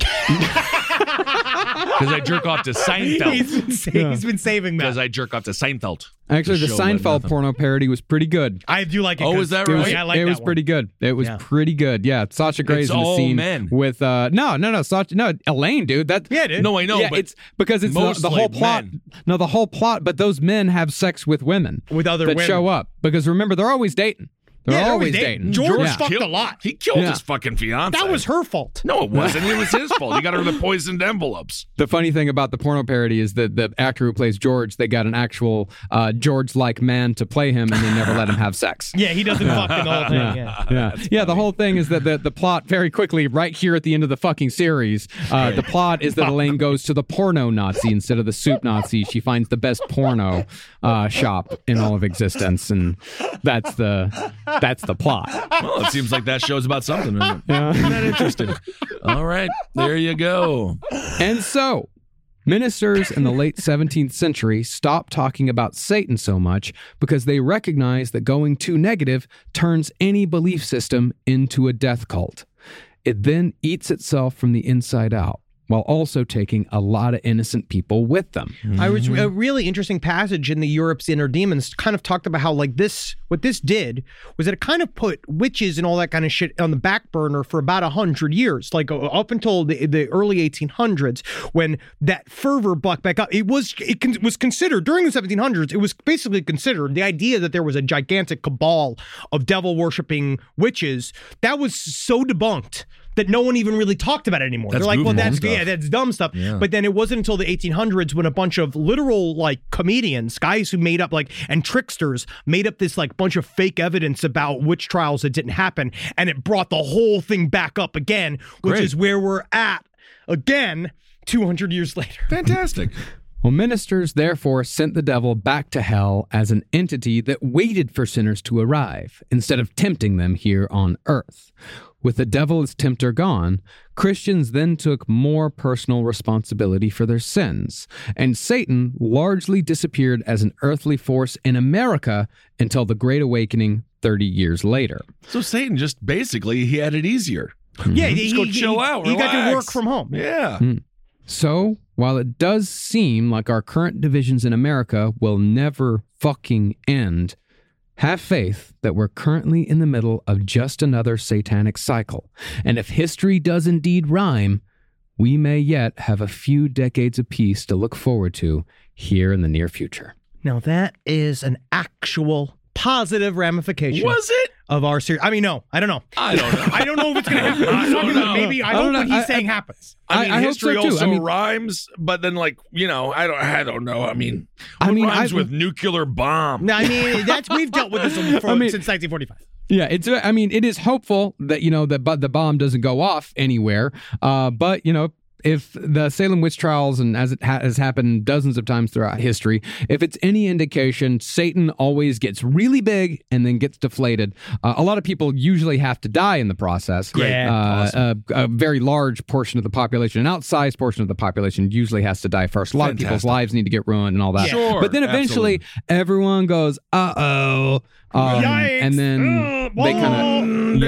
Because I jerk off to Seinfeld. He's been saving that. Because I jerk off to Seinfeld. Actually, the Seinfeld porno parody was pretty good. I do like it. Oh, is that right? I like it was pretty good. It was pretty good. Yeah, Sasha Grey's in the scene with Elaine, dude. Dude. No, I know. Yeah, but it's because it's the whole plot. Men. No, the whole plot. But those men have sex with women with other women that show up because remember they're always dating. They're always dating. George fucked a lot. He killed his fucking fiance. That was her fault. No, it wasn't. It was his fault. He got her the poisoned envelopes. The funny thing about the porno parody is that the actor who plays George, they got an actual George-like man to play him, and they never let him have sex. Yeah, he doesn't fuck in the whole thing. Yeah. The whole thing is that the plot very quickly, right here at the end of the fucking series, the plot is that Elaine goes to the porno Nazi instead of the soup Nazi. She finds the best porno shop in all of existence, and that's the plot. Well, it seems like that show's about something. Isn't it? Yeah. Isn't that interesting? All right, there you go. And so, ministers in the late 17th century stopped talking about Satan so much because they recognized that going too negative turns any belief system into a death cult. It then eats itself from the inside out, while also taking a lot of innocent people with them. I was a really interesting passage in the Europe's Inner Demons kind of talked about how what this did was that it kind of put witches and all that kind of shit on the back burner for about 100 years, like up until the early 1800s, when that fervor bucked back up. It was considered during the 1700s. It was basically considered the idea that there was a gigantic cabal of devil worshipping witches that was so debunked that no one even really talked about it anymore. They're like, well, that's dumb stuff. Yeah. But then it wasn't until the 1800s when a bunch of literal comedians, guys who made up and tricksters made up this bunch of fake evidence about witch trials that didn't happen, and it brought the whole thing back up again, which is where we're at again 200 years later. Fantastic. Well, ministers therefore sent the devil back to hell as an entity that waited for sinners to arrive instead of tempting them here on earth. With the devil as tempter gone, Christians then took more personal responsibility for their sins, and Satan largely disappeared as an earthly force in America until the Great Awakening 30 years later. So Satan just basically, he had it easier. Yeah, just go chill out, he relax. got to work from home. Yeah. So, while it does seem like our current divisions in America will never fucking end, have faith that we're currently in the middle of just another satanic cycle. And if history does indeed rhyme, we may yet have a few decades of peace to look forward to here in the near future. Now that is an actual positive ramification. Was it? Of our series. I mean, no, I don't know. I don't know. I don't know if it's going to happen. I'm talking about maybe. I hope what he's saying happens. I mean, history hope so too. also rhymes, but then I don't know. I mean, rhymes with nuclear bomb? No, I mean, we've dealt with this since 1945. Yeah, it is hopeful that, that the bomb doesn't go off anywhere. But, if the Salem witch trials, and as it has happened dozens of times throughout history, if it's any indication, Satan always gets really big and then gets deflated. A lot of people usually have to die in the process. Awesome. A very large portion of the population, an outsized portion of the population usually has to die first. A lot of people's lives need to get ruined and all that. Sure, but then eventually everyone goes, uh-oh. And then they kind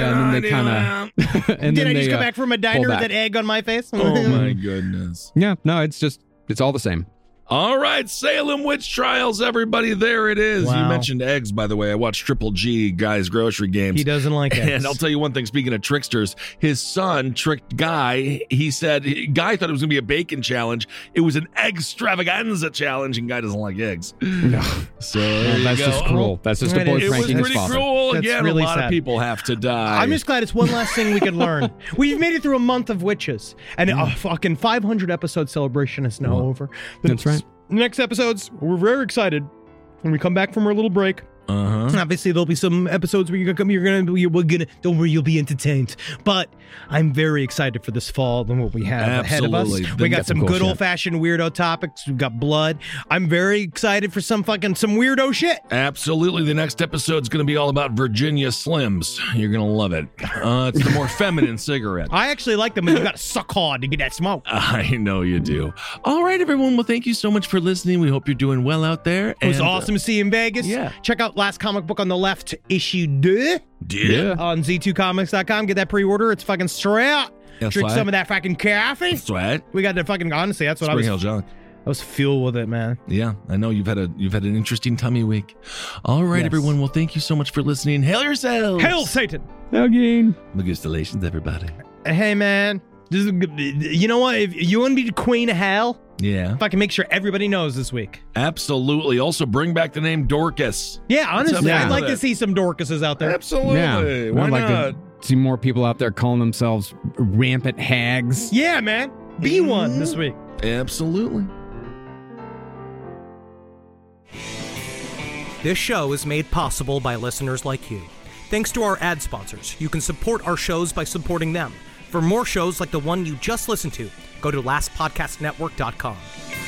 of, and did then I just come back from a diner with that egg on my face? Oh my goodness. Yeah, no, it's all the same. All right, Salem witch trials, everybody. There it is. Wow. You mentioned eggs, by the way. I watched Triple G, Guy's Grocery Games. He doesn't like eggs. And I'll tell you one thing, speaking of tricksters, his son tricked Guy. He said, Guy thought it was going to be a bacon challenge. It was an egg-stravaganza challenge, and Guy doesn't like eggs. No. So that's just cruel. That's just a boy pranking his father. It was pretty cruel. That's Again, really a lot sad. of people have to die. I'm just glad it's one last thing we could learn. We've made it through a month of witches, and a fucking 500 episode celebration is now over. That's right. Next episodes, we're very excited when we come back from our little break. Obviously, there'll be some episodes where don't worry, you'll be entertained. But I'm very excited for this fall and what we have ahead of us. We got some good old-fashioned weirdo topics. We've got blood. I'm very excited for some weirdo shit. Absolutely. The next episode's going to be all about Virginia Slims. You're going to love it. It's the more feminine cigarette. I actually like them, but you got to suck hard to get that smoke. I know you do. All right, everyone. Well, thank you so much for listening. We hope you're doing well out there. It was awesome to see you in Vegas. Yeah. Check out Last Comic Book on the Left, issue 2. Yeah. On Z2Comics.com. Get that pre-order. It's fucking straight out. That's Drink right. some of that fucking coffee. That's right. We got the fucking, honestly, that's what Spring I Hill was. Junk. I was fueled with it, man. Yeah, I know you've had an interesting tummy week. All right, Yes. everyone. Well, thank you so much for listening. Hail yourselves. Hail Satan. Again. Congratulations, everybody. Hey, man. You know what? If you want to be the queen of hell, Yeah. If I can make sure everybody knows this week. Absolutely. Also, bring back the name Dorcas. Yeah, honestly, Yeah. I'd like to see some Dorcases out there. Absolutely. Yeah. Why I'd like not? to see more people out there calling themselves rampant hags. Yeah, man. Be one this week. Absolutely. This show is made possible by listeners like you. Thanks to our ad sponsors, you can support our shows by supporting them. For more shows like the one you just listened to, go to lastpodcastnetwork.com.